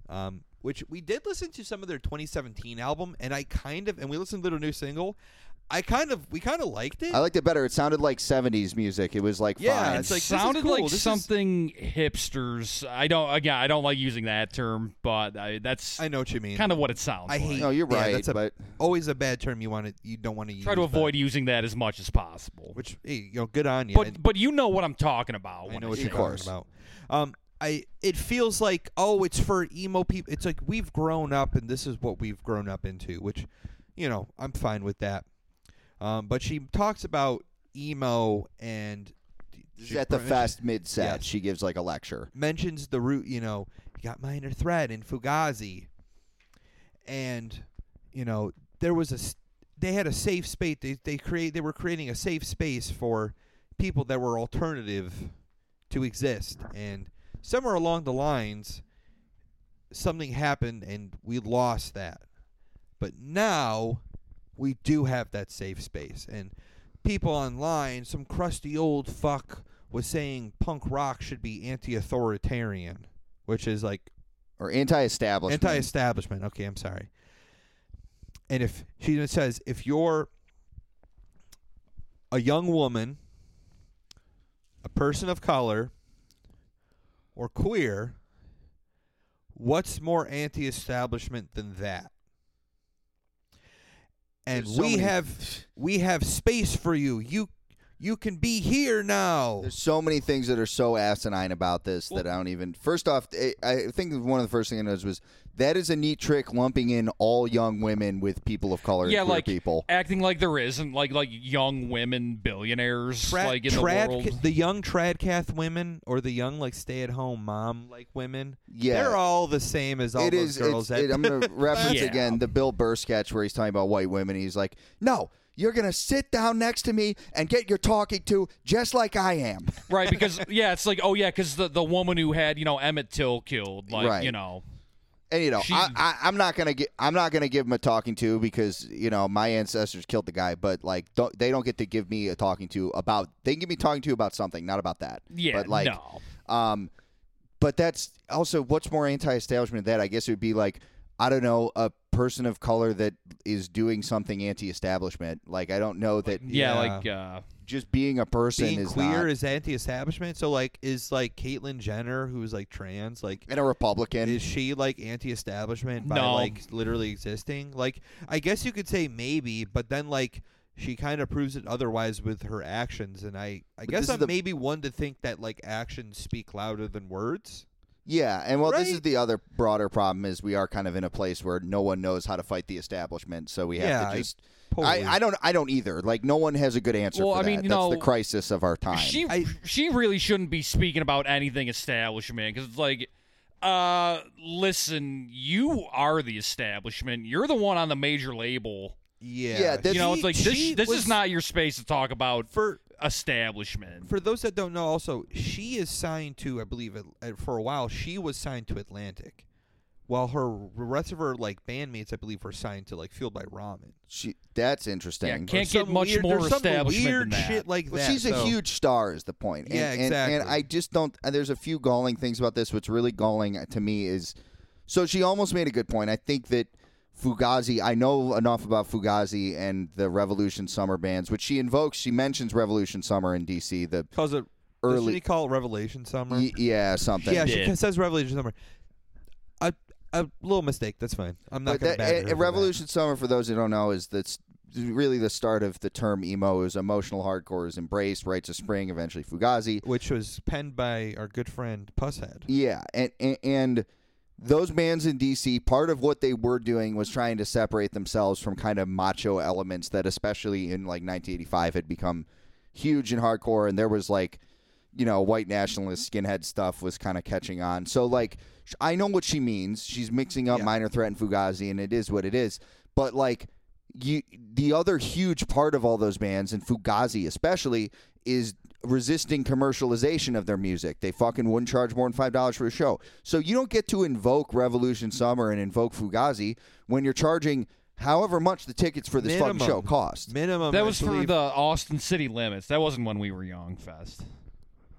which we did listen to some of their 2017 album, and we listened to their new single. we kind of liked it. I liked it better. It sounded like 70s music. It was like Yeah, fine. it's like, this is sounded cool. like This is- something hipsters. I don't like using that term, but that's I know what you mean. kind of what it sounds I like. hate. No, you're yeah, right, That's but always a bad term. You don't want to use. Try to but- avoid using that as much as possible. Which good on you. But you know what I'm talking about. I when know what say you're Of course. talking about. It feels like, oh, it's for emo people. It's like we've grown up, and this is what we've grown up into, which, I'm fine with that. But she talks about emo, and she's at the fast mid set. Yes. She gives like a lecture. mentions the root. You got Minor Threat and Fugazi, and there was they had a safe space. They were creating a safe space for people that were alternative to exist, and somewhere along the lines, something happened and we lost that. But now we do have that safe space. And people online, some crusty old fuck was saying punk rock should be anti-authoritarian, which is like Or anti-establishment. anti-establishment. Okay, I'm sorry. And if she even says, if you're a young woman, a person of color, or queer, what's more anti-establishment than that? And There's so many- we have space for you. You can be here now. There's so many things that are so asinine about this that I don't even. First off, I think one of the first things I noticed was that is a neat trick, lumping in all young women with people of color Yeah, and queer like people. acting like there isn't like young women billionaires like in the world. The young tradcath women or the young like stay-at-home mom like women, Yeah. they're all the same as all It those is. girls. I'm going to reference Yeah. again the Bill Burr sketch where he's talking about white women. He's like, "No, you're going to sit down next to me and get your talking to just like I am." Right, because it's like, oh yeah, because the woman who had Emmett Till killed, like Right. And She- I'm not gonna give him a talking to because my ancestors killed the guy, but like they don't get to give me a talking to about. They can give me talking to about something, not about that. yeah, but like, no. but that's also what's more anti-establishment than that. I guess it would be like, I don't know, a person of color that is doing something anti-establishment. Like I don't know that Yeah, Yeah. like just being a person being is queer not, is anti-establishment. So like, is like Caitlyn Jenner, who's like trans, like and a Republican. is she like anti-establishment by No. like literally existing? Like, I guess you could say maybe, but then like she kind of proves it otherwise with her actions. And I guess this is I'm the- maybe one to think that like actions speak louder than words. Yeah, and well, this is Right? the other broader problem is we are kind of in a place where no one knows how to fight the establishment, so we have Yeah, to just. Totally. I don't either. Like no one has a good answer Well, for I that. mean, That's the crisis of our time. she really shouldn't be speaking about anything establishment because it's like, listen, you are the establishment. You're the one on the major label. Yeah, that's- It's like she this was- is not your space to talk about for establishment. For those that don't know, also she is signed to, I believe, for a while she was signed to Atlantic, while the rest of her like bandmates, I believe, were signed to like Fueled by Ramen. That's interesting. Yeah, Or can't get some much weird, more there's some establishment weird than that. shit like Well, that. she's a so- huge star, is the point. And, Yeah, and exactly. I just don't. There's a few galling things about this. What's really galling to me is, so she almost made a good point. I think that Fugazi. I know enough about Fugazi and the Revolution Summer bands, which she invokes. She mentions Revolution Summer in DC. The calls it early- Doesn't he call it Revelation Summer? yeah, something. Yeah, did. she says Revelation Summer. A little mistake. That's fine. I'm not But going to bad and Revolution Summer, for those who don't know, is that's really the start of the term emo. Is emotional hardcore is embraced, Rites of Spring, eventually Fugazi. which was penned by our good friend Pusshead. Yeah, and those bands in DC, part of what they were doing was trying to separate themselves from kind of macho elements that, especially in like 1985, had become huge in hardcore, and there was like, white nationalist skinhead stuff was kind of catching on. So like, I know what she means. She's mixing up Yeah. Minor Threat and Fugazi, and it is what it is. But like, the other huge part of all those bands, and Fugazi especially, is resisting commercialization of their music. They fucking wouldn't charge more than $5 for a show. So you don't get to invoke Revolution Summer and invoke Fugazi when you're charging however much the tickets for this fucking show cost. Minimum. That I was for believe. the Austin City Limits. That wasn't when we were young, Fest.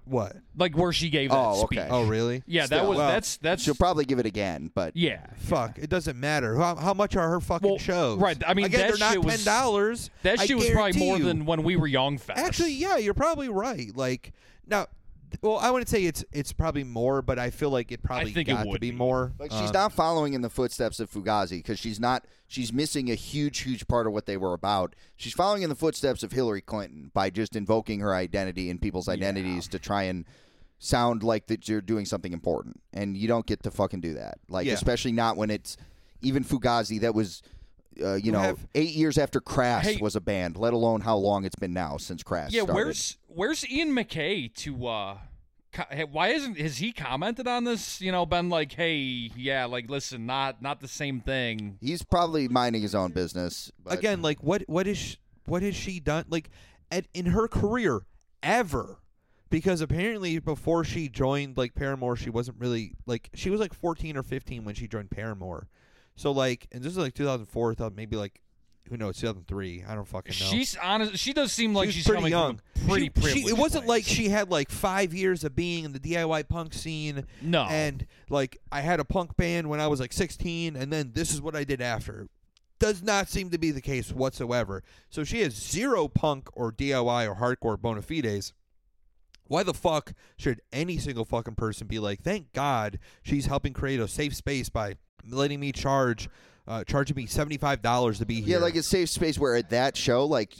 What? like where she gave that Oh, speech. okay. Oh, really? Yeah, Still, that was well, that's She'll probably give it again, but yeah. Fuck, it doesn't matter. How much are her fucking Well, shows? right, I mean, again, that they're not shit was- $10. That I shit was probably guarantee more you. than when we were young fest. Actually, yeah, you're probably right. Like now, well, I wouldn't say it's probably more, but I feel like it probably think it got to would be be. more. like she's not following in the footsteps of Fugazi because she's missing a huge part of what they were about. She's following in the footsteps of Hillary Clinton by just invoking her identity and people's identities to try and sound like that you're doing something important, and you don't get to fucking do that. Like Yeah. especially not when it's even Fugazi that was. You know, have- 8 years after Crash Hey- was a band, let alone how long it's been now since Crash Yeah, started. where's Ian McKay to why has he commented on this? You know, been like, hey, yeah, like listen, not the same thing. He's probably minding his own business. But Again, like what has she done like in her career ever? Because apparently before she joined like Paramore, she wasn't really like she was like 14 or 15 when she joined Paramore. So like, and this is like 2004. I thought maybe like who knows 2003. I don't fucking know. She's honest. She does seem like She was she's pretty coming young. from a pretty privileged It wasn't place. like she had like 5 years of being in the DIY punk scene. No. And like I had a punk band when I was like 16, and then this is what I did after. Does not seem to be the case whatsoever. So she has zero punk or DIY or hardcore bona fides. Why the fuck should any single fucking person be like, thank God she's helping create a safe space by letting me charging me $75 to be here? Yeah, like a safe space where at that show, like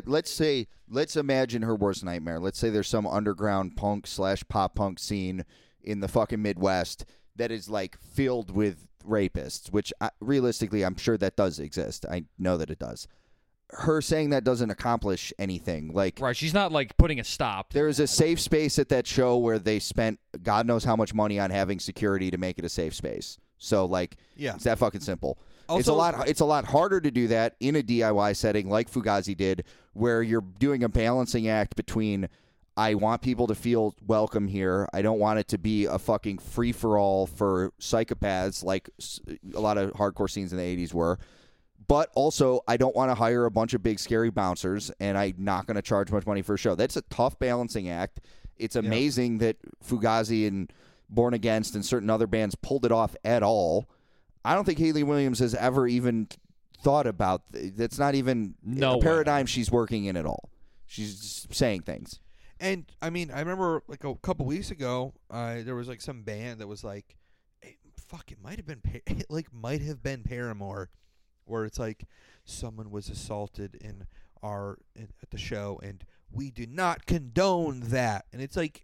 let's imagine her worst nightmare. Let's say there's some underground punk / pop punk scene in the fucking Midwest that is like filled with rapists, which realistically I'm sure that does exist. I know that it does. Her saying that doesn't accomplish anything. Like right. She's not like putting a stop. there is a safe space at that show where they spent God knows how much money on having security to make it a safe space. So like, Yeah. it's that fucking simple. Also- It's a lot harder to do that in a DIY setting like Fugazi did, where you're doing a balancing act between I want people to feel welcome here. I don't want it to be a fucking free for all for psychopaths like a lot of hardcore scenes in the 80s were. But also, I don't want to hire a bunch of big scary bouncers, and I'm not going to charge much money for a show. That's a tough balancing act. It's amazing that Fugazi and Born Against and certain other bands pulled it off at all. I don't think Hayley Williams has ever even thought about that's not even No the way. paradigm she's working in at all. She's just saying things. And I mean, I remember like a couple weeks ago, there was like some band that was like, hey, fuck, it might have been might have been Paramore, where it's like someone was assaulted at the show, and we do not condone that. And it's like,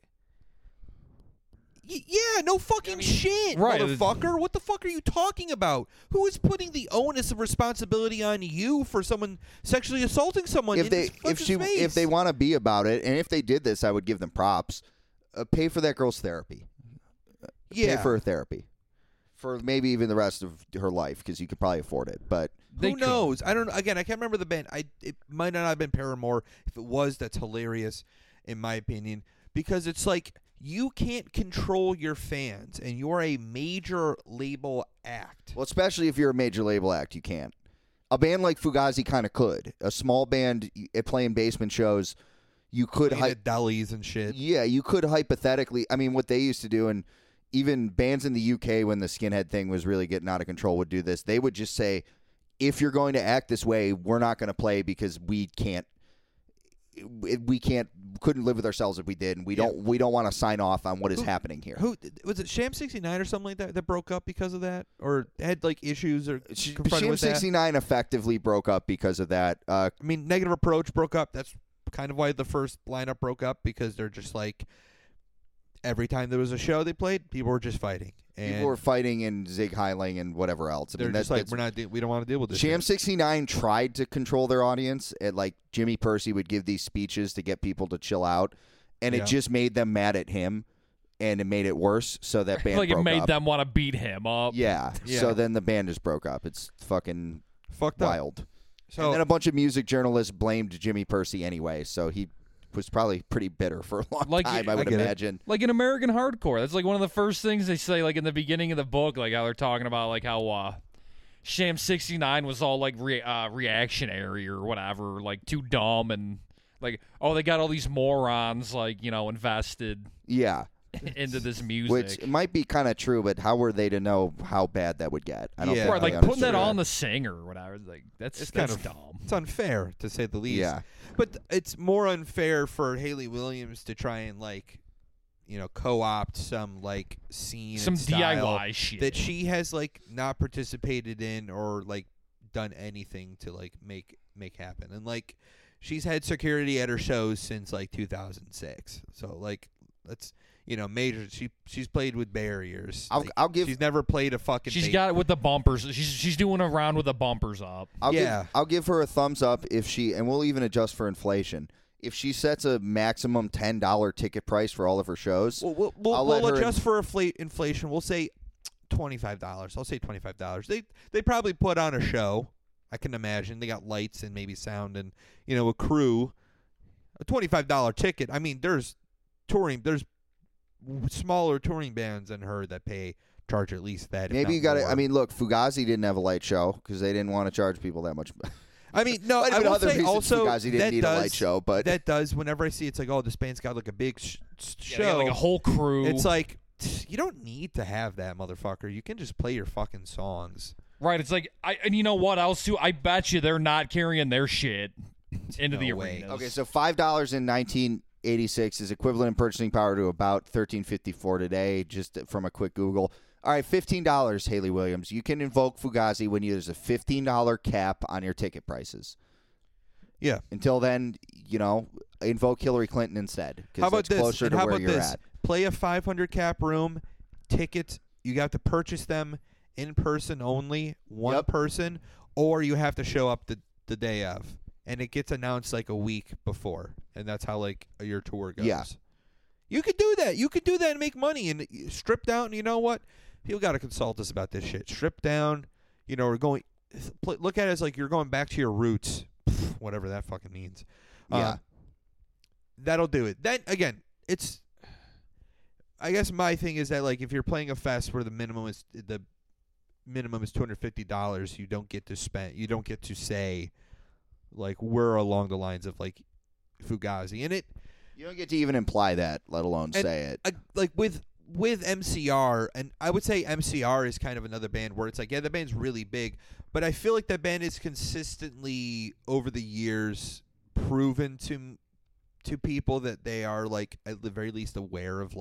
yeah, no fucking shit, right. motherfucker. What the fuck are you talking about? Who is putting the onus of responsibility on you for someone sexually assaulting someone? If they want to be about it, and if they did this, I would give them props. Pay for that girl's therapy. Pay for her therapy for maybe even the rest of her life because you could probably afford it. But Who knows? I don't. Again, I can't remember the band. It might not have been Paramore. If it was, that's hilarious, in my opinion, because it's like you can't control your fans, and you're a major label act. well, especially if you're a major label act, you can't. A band like Fugazi kind of could. A small band playing basement shows, you could Playing at delis and shit. Yeah, you could hypothetically. I mean, what they used to do, and even bands in the UK when the skinhead thing was really getting out of control would do this. They would just say, if you're going to act this way, we're not going to play because we couldn't live with ourselves if we did, and we don't want to sign off on what is happening here. Who was it? Sham 69 or something like that broke up because of that, or had like issues or confronted Sham with that? 69 effectively broke up because of that. I mean, Negative Approach broke up. That's kind of why the first lineup broke up, because they're just like every time there was a show they played, people were just fighting. And People were fighting and Zig Heiling and whatever else. I they're mean, just like, we don't want to deal with this. Sham shit. 69 tried to control their audience. Like Jimmy Percy would give these speeches to get people to chill out, and Yeah. it just made them mad at him, and it made it worse. So that band like it broke made up. them want to beat him up. Yeah. Yeah. So then the band just broke up. It's fucking Fucked up. wild. So And then a bunch of music journalists blamed Jimmy Percy anyway, so he was probably pretty bitter for a long Like, time, I I would get it. imagine. Like in American hardcore, that's like one of the first things they say, like in the beginning of the book, like how they're talking about like how Sham 69 was all like reactionary or whatever, like too dumb and like, oh, they got all these morons like invested Yeah. into this music. Which might be kind of true, but how were they to know how bad that would get? I don't Yeah. think right, they like putting that understood on the singer or whatever. Like that's It's that's kind of dumb. It's unfair to say the least. Yeah. But it's more unfair for Haley Williams to try and co-opt some scene, Some and style DIY shit. that she has not participated in or done anything to make happen. And she's had security at her shows since 2006. So that's major. She's played with barriers. I'll give She's never played a fucking. She's got it with the bumpers. She's doing around with the bumpers up. I'll give her a thumbs up if she, and we'll even adjust for inflation. If she sets a maximum $10 ticket price for all of her shows, We'll adjust for inflation. We'll say $25. I'll say $25. They probably put on a show. I can imagine they got lights and maybe sound and a crew. A $25 ticket. I mean, there's smaller touring bands than her that charge at least that. maybe you got to. I mean, look, Fugazi didn't have a light show because they didn't want to charge people that much. I mean, no. Might have I been will other say reasons also Fugazi didn't that need a light show, but that does. Whenever I see it's this band's got a big Yeah, they show, got, like a whole crew. it's you don't need to have that, motherfucker. You can just play your fucking songs. right. It's and you know what else too? I bet you they're not carrying their shit into the No way. arenas. okay, so $5 in 1986 is equivalent in purchasing power to about $13.54 today. Just from a quick Google. All right, $15, Haley Williams. You can invoke Fugazi when there's a $15 cap on your ticket prices. Yeah. Until then, invoke Hillary Clinton instead. How about that's this? closer And to how where about you're this? at. Play a 500 cap room. Tickets, you have to purchase them in person only, one Yep. person, or you have to show up the day of. And it gets announced a week before. And that's how your tour goes. Yeah. You could do that. You could do that and make money and strip down. You know what? People got to consult us about this shit. Strip down. We're going. Look at it as you're going back to your roots, whatever that fucking means. Yeah. That'll do it. Then again, it's. I guess my thing is that if you're playing a fest where the minimum is $250, you don't get to spend. You don't get to say, we're along the lines of Fugazi, and it. You don't get to even imply that, let alone say it. With MCR, and I would say MCR is kind of another band where it's the band's really big, but I feel like that band is consistently over the years proven to people that they are at the very least aware of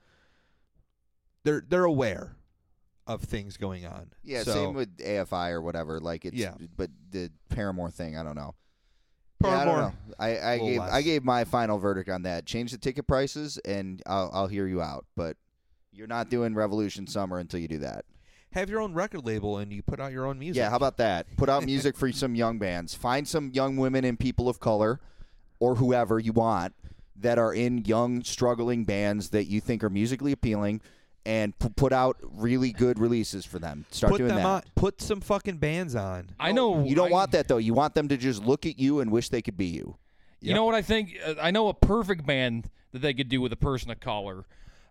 they're aware of things going on. Yeah, So, same with AFI or whatever. Yeah. But the Paramore thing, I don't know. Paramore, Yeah, I don't know. I gave my final verdict on that. Change the ticket prices, and I'll hear you out. But you're not doing Revolution Summer until you do that. have your own record label and you put out your own music. Yeah, how about that? Put out music for some young bands. Find some young women and people of color, or whoever you want, that are in young, struggling bands that you think are musically appealing, and put out really good releases for them. Start put doing them that. on. Put some fucking bands on. I know You don't I- want that, though. You want them to just look at you and wish they could be you. You know what I think? I know a perfect band that they could do with a person of color.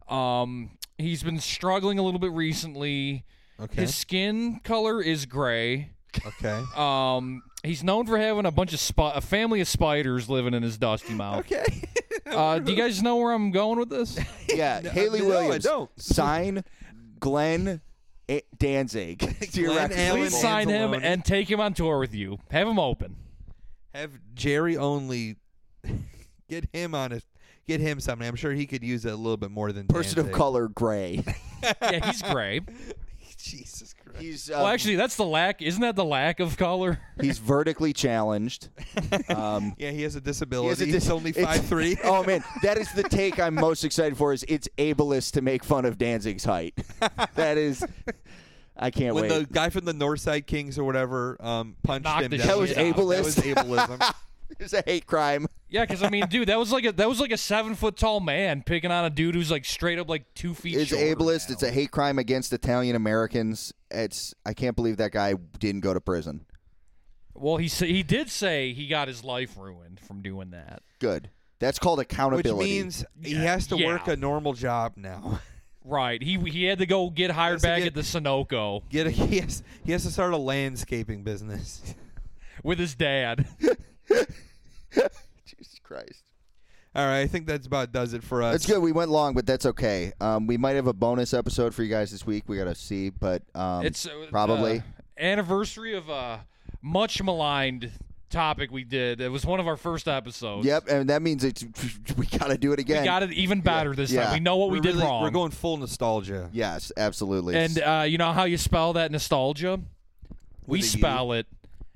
He's been struggling a little bit recently. Okay. His skin color is gray. Okay. He's known for having a bunch of a family of spiders living in his dusty mouth. Okay. Do you guys know where I'm going with this? Yeah, Haley no, Williams. I don't. Sign Glenn Danzig to your Glenn record Allen Please label. sign him Anzalone. and take him on tour with you. Have him open. Have Jerry only get him something. I'm sure he could use it a little bit more than Person of Danzig. color, gray. Yeah, he's gray. Jesus Christ. He's Well, actually, that's the lack. Isn't that the lack of color? he's vertically challenged. Yeah, he has a disability. He has a He's only it's- 5'3". Oh man, that is the take I'm most excited for. Is it's ableist to make fun of Danzig's height? That is, I can't When wait. the guy from the Northside Kings or whatever punched Knocked him the down. That was shit out. That ableist. was ableism. It's a hate crime. Yeah, because I mean, dude, that was like a 7-foot tall man picking on a dude who's like straight up like 2 feet. It's shorter ableist. now. It's a hate crime against Italian Americans. I can't believe that guy didn't go to prison. Well, he did say he got his life ruined from doing that. Good. That's called Which accountability. means he has to work Yeah. a normal job now. Right. He had to go get hired Has to back get- at the Sunoco He has to start a landscaping business. with his dad. Jesus Christ. All right, I think that's about does it for us. That's good. We went long, but that's okay. We might have a bonus episode for you guys this week. We got to see, but It's probably. Anniversary of a much maligned topic we did. It was one of our first episodes. Yep, and that means we got to do it again. We got it even better this Yeah. time. We know what we did wrong. We're going full nostalgia. Yes, absolutely. And you know how you spell that nostalgia? We With a U? spell it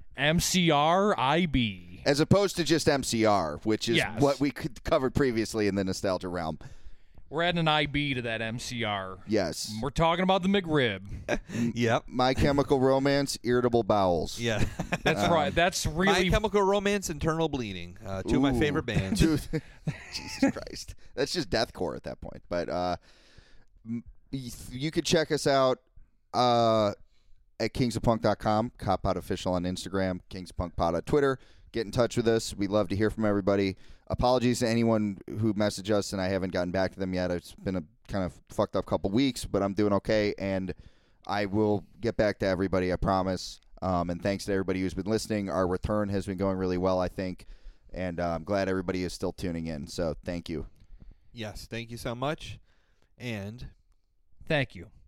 MCRIB. as opposed to just MCR, which is Yes. what we covered previously in the nostalgia realm. We're adding an IB to that MCR. Yes. We're talking about the McRib. Yep. My Chemical Romance, Irritable Bowels. Yeah. That's right. That's really My Chemical Romance, Internal Bleeding. Two of my Ooh. favorite bands. Dude, Jesus Christ. That's just deathcore at that point. But you could check us out at kingsofpunk.com, Cop Out Official on Instagram, Kings of Punk Pod on Twitter. Get in touch with us. We love to hear from everybody. Apologies to anyone who messaged us and I haven't gotten back to them yet. It's been a kind of fucked up couple weeks, but I'm doing okay, and I will get back to everybody, I promise. And thanks to everybody who's been listening. Our return has been going really well, I think, and I'm glad everybody is still tuning in. So thank you. Yes. Thank you so much. And thank you.